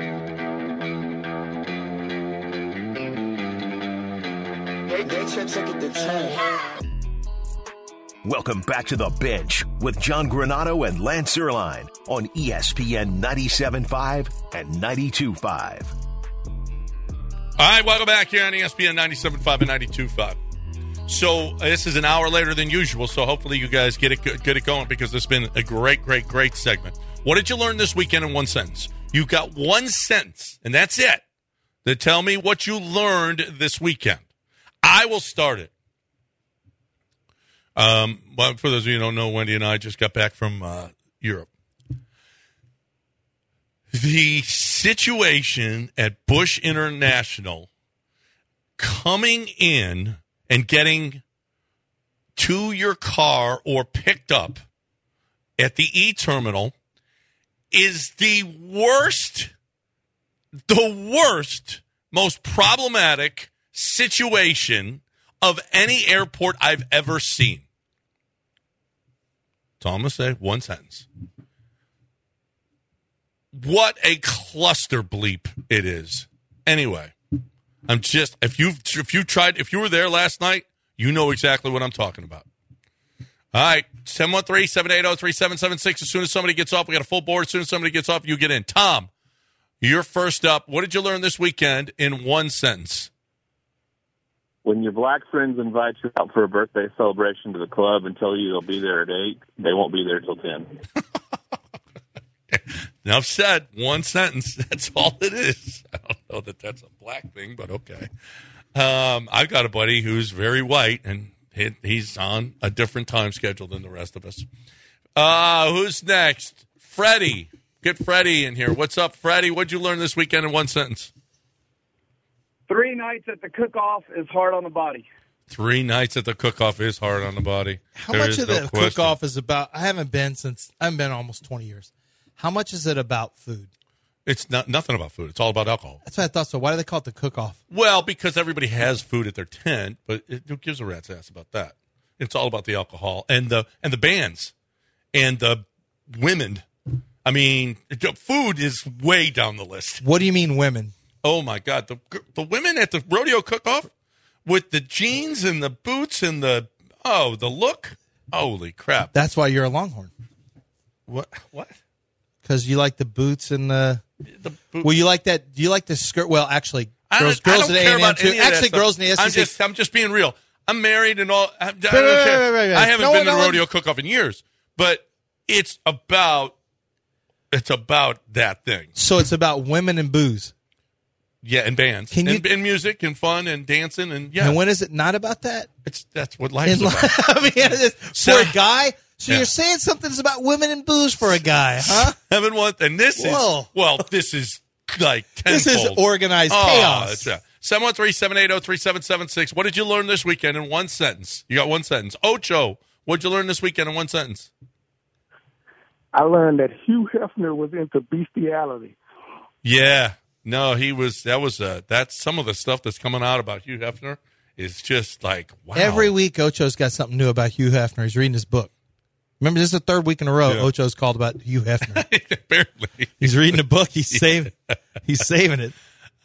Welcome back to The Bench with John Granado and Lance Erline on E S P N ninety-seven point five and ninety-two point five. All right, welcome back here on E S P N ninety-seven point five and ninety-two point five. So this is an hour later than usual, so hopefully you guys get it get it going because this has been a great, great, great segment. What did you learn this weekend in one sentence? You've got one sentence, and that's it, to tell me what you learned this weekend. I will start it. Um, well, for those of you who don't know, Wendy and I just got back from uh, Europe. The situation at Busch International coming in and getting to your car or picked up at the E-Terminal is the worst, the worst, most problematic situation of any airport I've ever seen. That's all I'm going to say. One sentence. What a cluster bleep it is. Anyway, I'm just, if you've, if you tried, if you were there last night, you know exactly what I'm talking about. All right, seven one three, seven eight zero, three seven seven six. As soon as somebody gets off, we got a full board. As soon as somebody gets off, you get in. Tom, you're first up. What did you learn this weekend in one sentence? When your black friends invite you out for a birthday celebration to the club and tell you they'll be there at eight, they won't be there till ten. Enough said. One sentence. That's all it is. I don't know that that's a black thing, but okay. Um, I've got a buddy who's very white, and he, he's on a different time schedule than the rest of us. Uh, who's next? Freddie. Get Freddie in here. What's up, Freddie? What'd you learn this weekend in one sentence? Three nights at the cook-off is hard on the body. Three nights at the cook-off is hard on the body. How there much of no the question. cook-off is about? I haven't been since, I haven't been almost twenty years. How much is it about food? It's not nothing about food. It's all about alcohol. That's what I thought. So why do they call it the cook-off? Well, because everybody has food at their tent, but it, who gives a rat's ass about that? It's all about the alcohol and the and the bands and the women. I mean, food is way down the list. What do you mean women? Oh, my God. The the women at the rodeo cook-off with the jeans and the boots and the, oh, the look. Holy crap. That's why you're a Longhorn. What? What? Because you like the boots and the. the boot. Well, you like that. Do you like the skirt? Well, actually, girls, I don't, girls I don't at care A and M about too. any of that Actually, stuff. girls in the S E C. I'm just, I'm just being real. I'm married and all. I, I, don't Right, right, care. right, right, right. I haven't No been one- to no a one- rodeo cook-off in years, but it's about, it's about that thing. So it's about women and booze. Yeah, and bands, Can you- and, and music, and fun, and dancing, and yeah. And when is it not about that? It's that's what life's In about. li- I mean, it's- for So- a guy. So Yeah. you're saying something's about women and booze for a guy, huh? Heaven one, and this Whoa. is well, this is like tenfold. This is organized Oh, chaos. that's right. seven one three, seven eight zero, three seven seven six. What did you learn this weekend in one sentence? You got one sentence. Ocho, what did you learn this weekend in one sentence? I learned that Hugh Hefner was into bestiality. Yeah. No, he was, that was, uh, that's some of the stuff that's coming out about Hugh Hefner is just like, wow. Every week, Ocho's got something new about Hugh Hefner. He's reading his book. Remember, this is the third week in a row Yeah. Ocho's called about Hugh Hefner. Apparently. He's reading a book. He's saving. He's saving it.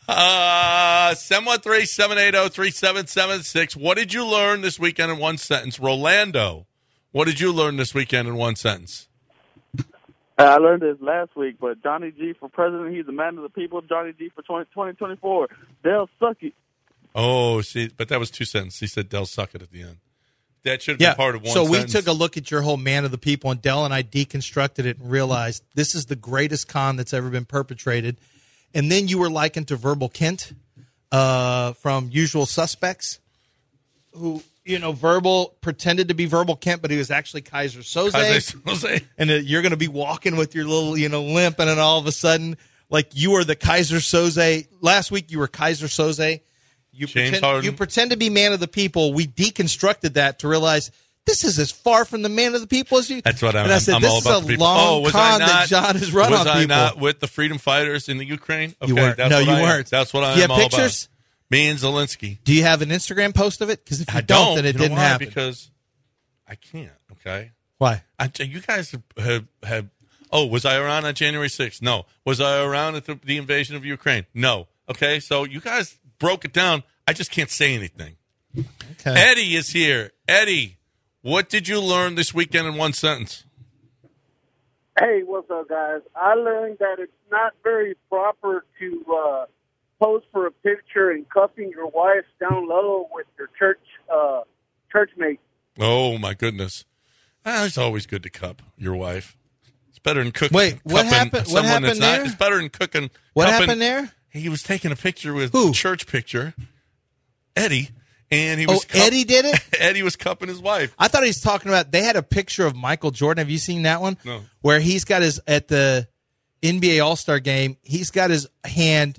Uh, seven one three, seven eight zero, three seven seven six. What did you learn this weekend in one sentence? Rolando, what did you learn this weekend in one sentence? I learned this last week, but Johnny G for president, he's the man of the people. Johnny G for twenty twenty-four. They'll suck it. Oh, see, but that was two sentences. He said Dell suck it at the end. That should have yeah. been part of one so sentence. we took a look at your whole man of the people, and Dell and I deconstructed it and realized this is the greatest con that's ever been perpetrated. And then you were likened to Verbal Kent uh, from Usual Suspects, who, you know, Verbal pretended to be Verbal Kent, but he was actually Kaiser Soze. Kaiser Soze. And uh, you're going to be walking with your little, you know, limp, and then all of a sudden, like you are the Kaiser Soze. Last week you were Kaiser Soze. You James pretend, Harden. you pretend to be man of the people. We deconstructed that to realize this is as far from the man of the people as you. That's what I'm. And I said, I'm this all is about a the people. long Oh, was I con not? that John has run was on I people. not with the freedom fighters in the Ukraine? Okay, You weren't. That's No, what you I am. weren't. That's what I Do you am have all pictures? about. Me and Zelensky. Do you have an Instagram post of it? Because if you I don't, don't, then it you know didn't why? happen. Because I can't. Okay. Why? I, you guys have, have, have. Oh, was I around on January sixth? No. Was I around at the, the invasion of Ukraine? No. Okay, so you guys broke it down. I just can't say anything. Okay. Eddie is here. Eddie, what did you learn this weekend in one sentence? Hey, what's up, guys? I learned that it's not very proper to uh, pose for a picture and cuffing your wife down low with your church uh, church mate. Oh, my goodness. Ah, it's always good to cup your wife. It's better than cooking. Wait, what cupping happened- what someone happened that's not- there? It's better than cooking. What cupping- happened there? He was taking a picture with Who? a church picture, Eddie, and he Oh, was cup- Eddie did it? Eddie was cupping his wife. I thought he was talking about, they had a picture of Michael Jordan. Have you seen that one? No. Where he's got his, at the N B A All-Star game, he's got his hand,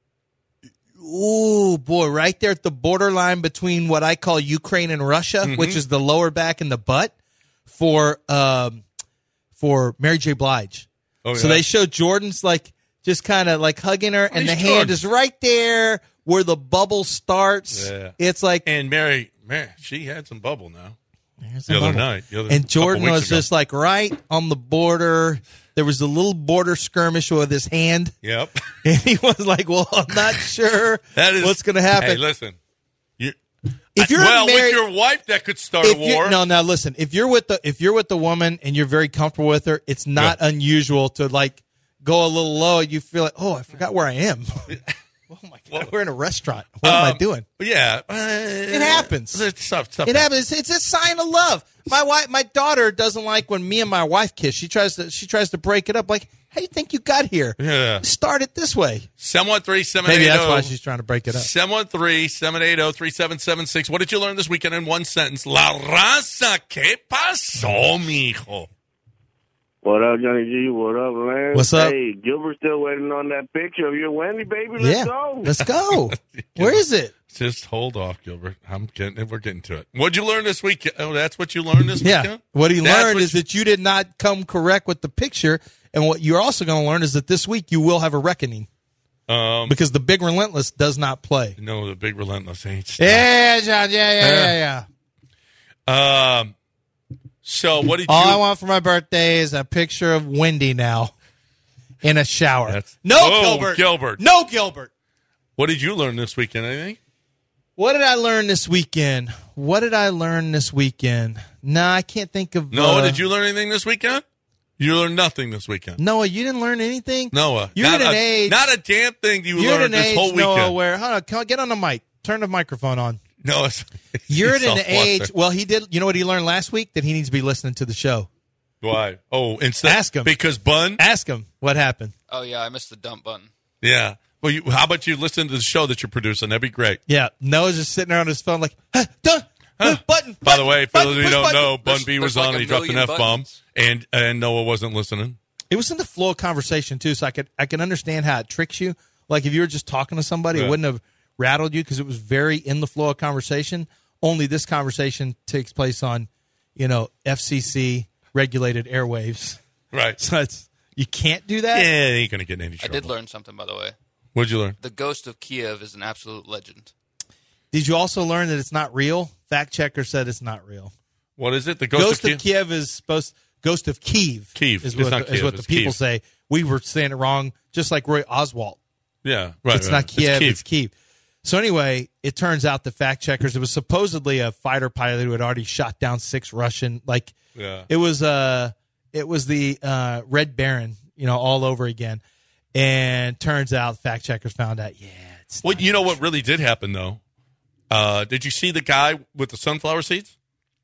ooh, boy, right there at the borderline between what I call Ukraine and Russia, Mm-hmm. which is the lower back and the butt, for um, for Mary J. Blige. Oh, So yeah. they show Jordan's like, just kind of like hugging her, and he's the hand Jordan. is right there where the bubble starts. Yeah. It's like, And Mary, Mary, she had some bubble now. Here's The a other bubble. night. The other, And couple Jordan weeks was ago. just like right on the border. There was a little border skirmish with his hand. Yep. And he was like, well, I'm not sure That is what's going to happen. Hey, listen. You, If you're well, married- with your wife, that could start If a you- war. no, now listen. If you're with the if you're with the woman and you're very comfortable with her, it's not Yeah. unusual to like go a little low. You feel like, oh, I forgot where I am. Oh my god, we're in a restaurant. What am I Um, doing? Yeah, uh, It happens. It's tough, tough. It happens. It's a sign of love. My wife, my daughter doesn't like when me and my wife kiss. She tries to she tries to break it up. Like, how do you think you got here? Yeah. Start it this way. seven one three, seven eight zero. Maybe that's why she's trying to break it up. seven one three, seven eight zero, three seven seven six. What did you learn this weekend in one sentence? La raza, ¿qué pasó, mijo? What up, Johnny G? What up, Lance? What's up? Hey, Gilbert's still waiting on that picture of your Wendy, baby. Let's Yeah, go. let's go. Where is it? Just hold off, Gilbert. I'm getting. We're getting to it. What'd you learn this week? Oh, that's what you learned this Yeah. weekend? What he That's learned what is you- that you did not come correct with the picture, and what you're also going to learn is that this week you will have a reckoning Um, because the big relentless does not play. no, the big relentless ain't. Yeah, John. Yeah, yeah, yeah, yeah. Um. So what did All you? I want for my birthday is a picture of Wendy now in a shower. That's- no, Whoa, Gilbert. Gilbert. No, Gilbert. What did you learn this weekend? Anything? What did I learn this weekend? What did I learn this weekend? Nah, I can't think of. Noah, uh, did you learn anything this weekend? You learned nothing this weekend. Noah, you didn't learn anything. Noah, You're not at an a, age. not a damn thing you You're at learned an this age, whole weekend. Noah, where hold on, come on, get on the mic. Turn the microphone on. No, it's, You're at he's an self-flustered. age. Well, he did. You know what he learned last week? That he needs to be listening to the show. Why? Oh, instead, Ask him. because Bun. Ask him what happened. Oh, yeah, I missed the dump button. Yeah. Well, you, how about you listen to the show that you're producing? That'd be great. Yeah, Noah's just sitting there on his phone like, huh, done, huh, button. By the way, for button, those of you push who don't button. know, Bun There's- B was there's like on a and he dropped an million F bomb, buttons. and and Noah wasn't listening. It was in the flow of conversation too, so I could I can understand how it tricks you. Like if you were just talking to somebody, Yeah. it wouldn't have rattled you because it was very in the flow of conversation. Only this conversation takes place on, you know, F C C regulated airwaves. Right. So it's you can't do that. Yeah, they ain't gonna get in any I trouble. did learn something, by the way. What'd you learn? The ghost of Kiev is an absolute legend. Did you also learn that it's not real? Fact checker said it's not real. What is it? The Ghost, Ghost of, of Kiev is supposed. Ghost of Kiev. Kiev. is It's what, not is Kiev, what the it's people Kiev. say. We were saying it wrong, just like Roy Oswald. Yeah, right. It's right. not Kiev. Kiev. It's Kiev. So anyway, it turns out the fact checkers, it was supposedly a fighter pilot who had already shot down six Russian. Like Yeah. it was uh it was the uh, Red Baron, you know, all over again. And turns out fact checkers found out, yeah. It's Well, you know what really did happen though? Uh, did you see the guy with the sunflower seeds?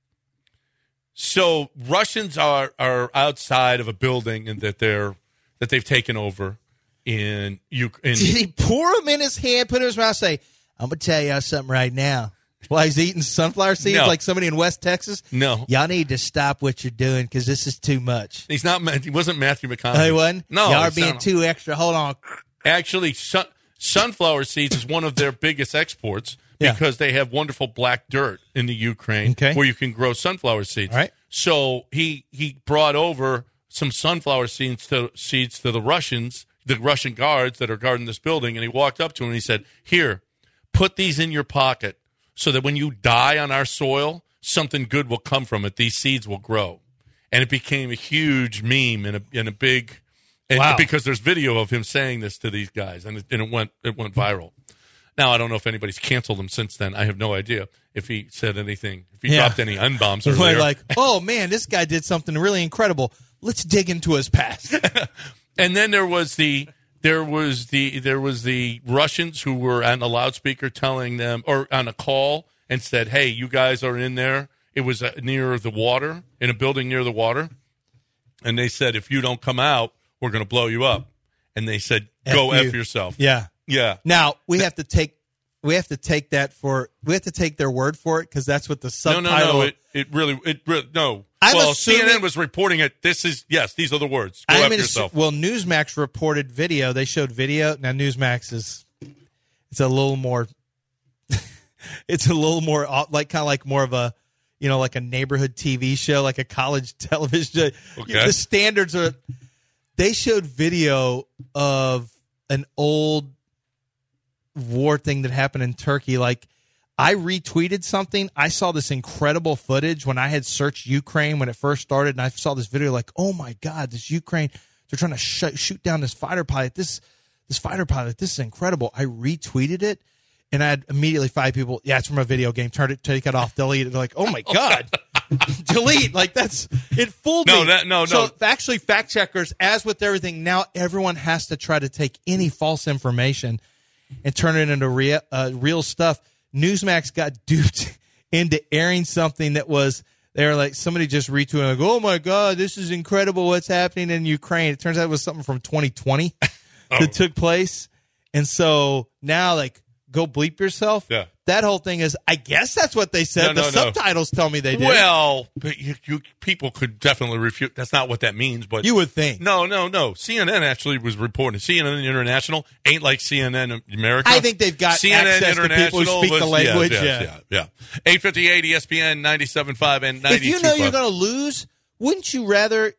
So Russians are, are outside of a building and that they're that they've taken over in Ukraine. Did he pour them in his hand, put it in his mouth, say, I'm going to tell y'all something right now. While he's eating sunflower seeds No. like somebody in West Texas? No. Y'all need to stop what you're doing because this is too much. He's not. He wasn't Matthew McConaughey. Oh, he wasn't? No, Y'all are it's being not- too extra. Hold on. Actually, sun, sunflower seeds is one of their biggest exports Yeah. because they have wonderful black dirt in the Ukraine Okay. where you can grow sunflower seeds. All right. So he he brought over some sunflower seeds to seeds to the Russians, the Russian guards that are guarding this building, and he walked up to him and he said, "Here, put these in your pocket so that when you die on our soil, something good will come from it. These seeds will grow." And it became a huge meme and a and a big and Wow. because there's video of him saying this to these guys, and it, and it went it went viral. Now I don't know if anybody's canceled him since then. I have no idea if he said anything, if he Yeah. dropped any unbombs We're earlier. like, oh, man, this guy did something really incredible. Let's dig into his past. And then there was the there was the there was the Russians who were on a loudspeaker telling them, or on a call, and said, "Hey, you guys are in there." It was uh, near the water, in a building near the water, and they said, "If you don't come out, we're going to blow you up." And they said, "Go F F you. yourself." Yeah. Yeah. Now, we have to take we have to take that for we have to take their word for it because that's what the No, subtitle no, no. It, it really, it really, no. I'm well, assuming- C N N was reporting it. This is, yes, these are the words. Go I'm F in a- yourself. well, Newsmax reported video. They showed video. Now, Newsmax is it's a little more. It's a little more uh, like kind of like more of a, you know, like a neighborhood T V show, like a college television show. Okay. The standards are. They showed video of an old war thing that happened in Turkey. Like, I retweeted something. I saw this incredible footage when I had searched Ukraine when it first started, and I saw this video like, oh my God, this Ukraine, they're trying to sh- shoot down this fighter pilot. This this fighter pilot, this is incredible. I retweeted it, and I had immediately five people, yeah, it's from a video game. Turn it, take it off, delete it. They're like, oh my God. Delete. Like, that's, it fooled No, me. that- no, so no. actually, fact checkers, as with everything, now everyone has to try to take any false information and turn it into real, uh, real stuff. Newsmax got duped into airing something that was, they were like, somebody just retweeted, like, oh my God, this is incredible what's happening in Ukraine. It turns out it was something from twenty twenty Oh. that took place. And so now, like, go bleep yourself. Yeah. That whole thing is, I guess that's what they said. No, no, the no. subtitles tell me they did. Well, but you, you people could definitely refute. That's not what that means. But you would think. No, no, no. C N N actually was reporting. C N N International ain't like C N N America. I think they've got C N N access to people who International speak the was- language. Yes, yeah. yes, yeah, yeah. eight fifty-eight E S P N ninety-seven point five and If ninety-two you know you're point five. going to lose, wouldn't you rather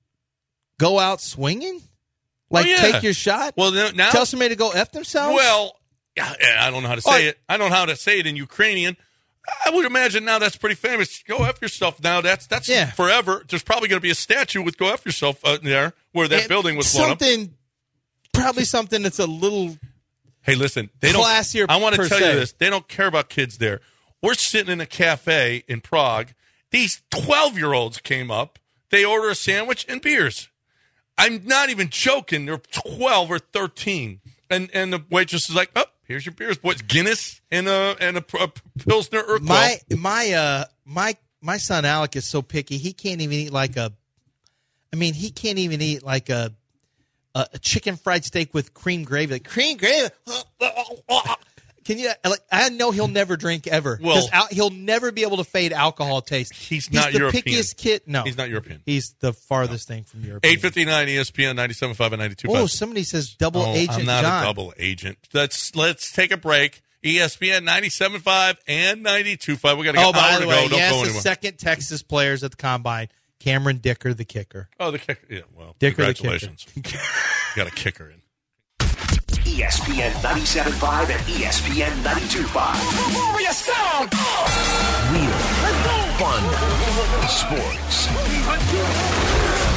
go out swinging? Like, Oh, yeah. take your shot? Well, now, now Tell somebody to go F themselves? well, yeah, I don't know how to say Oh, it. I don't know how to say it in Ukrainian. I would imagine now that's pretty famous. Go F yourself now. That's that's Yeah. forever. There's probably going to be a statue with Go F yourself out there where that And building was blown up. something, probably something that's a little Hey, listen, they classier don't. I want to per tell se. you this: they don't care about kids there. We're sitting in a cafe in Prague. These twelve-year-olds came up. They order a sandwich and beers. I'm not even joking. They're twelve or thirteen, and and the waitress is like, "Oh, here's your beers, boys. Guinness and a and a, a Pilsner Urquell." My my uh my my son Alec is so picky. He can't even eat like a. I mean, he can't even eat like a a, a chicken fried steak with cream gravy. Like, cream gravy. Can you? Like, I know he'll never drink ever. Well- 'Cause al- he'll never be able to fade alcohol taste. He's not the European. pickiest kid. No, He's not European. He's the farthest thing from Europe. eight fifty-nine E S P N ninety-seven point five and ninety-two point Oh, five. somebody says double Oh, agent I'm not John. a double agent. Let's let's take a break. E S P N ninety-seven point five and ninety-two point five. We got to get Oh, an by hour the to way, go. Don't yes, go the anywhere. second Texas players at the combine, Cameron Dicker, the kicker. Oh, the kicker. Yeah, well, Dicker the kicker. congratulations. Got a kicker in. E S P N ninety-seven point five and E S P N ninety-two point five. Warrior sound! Real fun sports.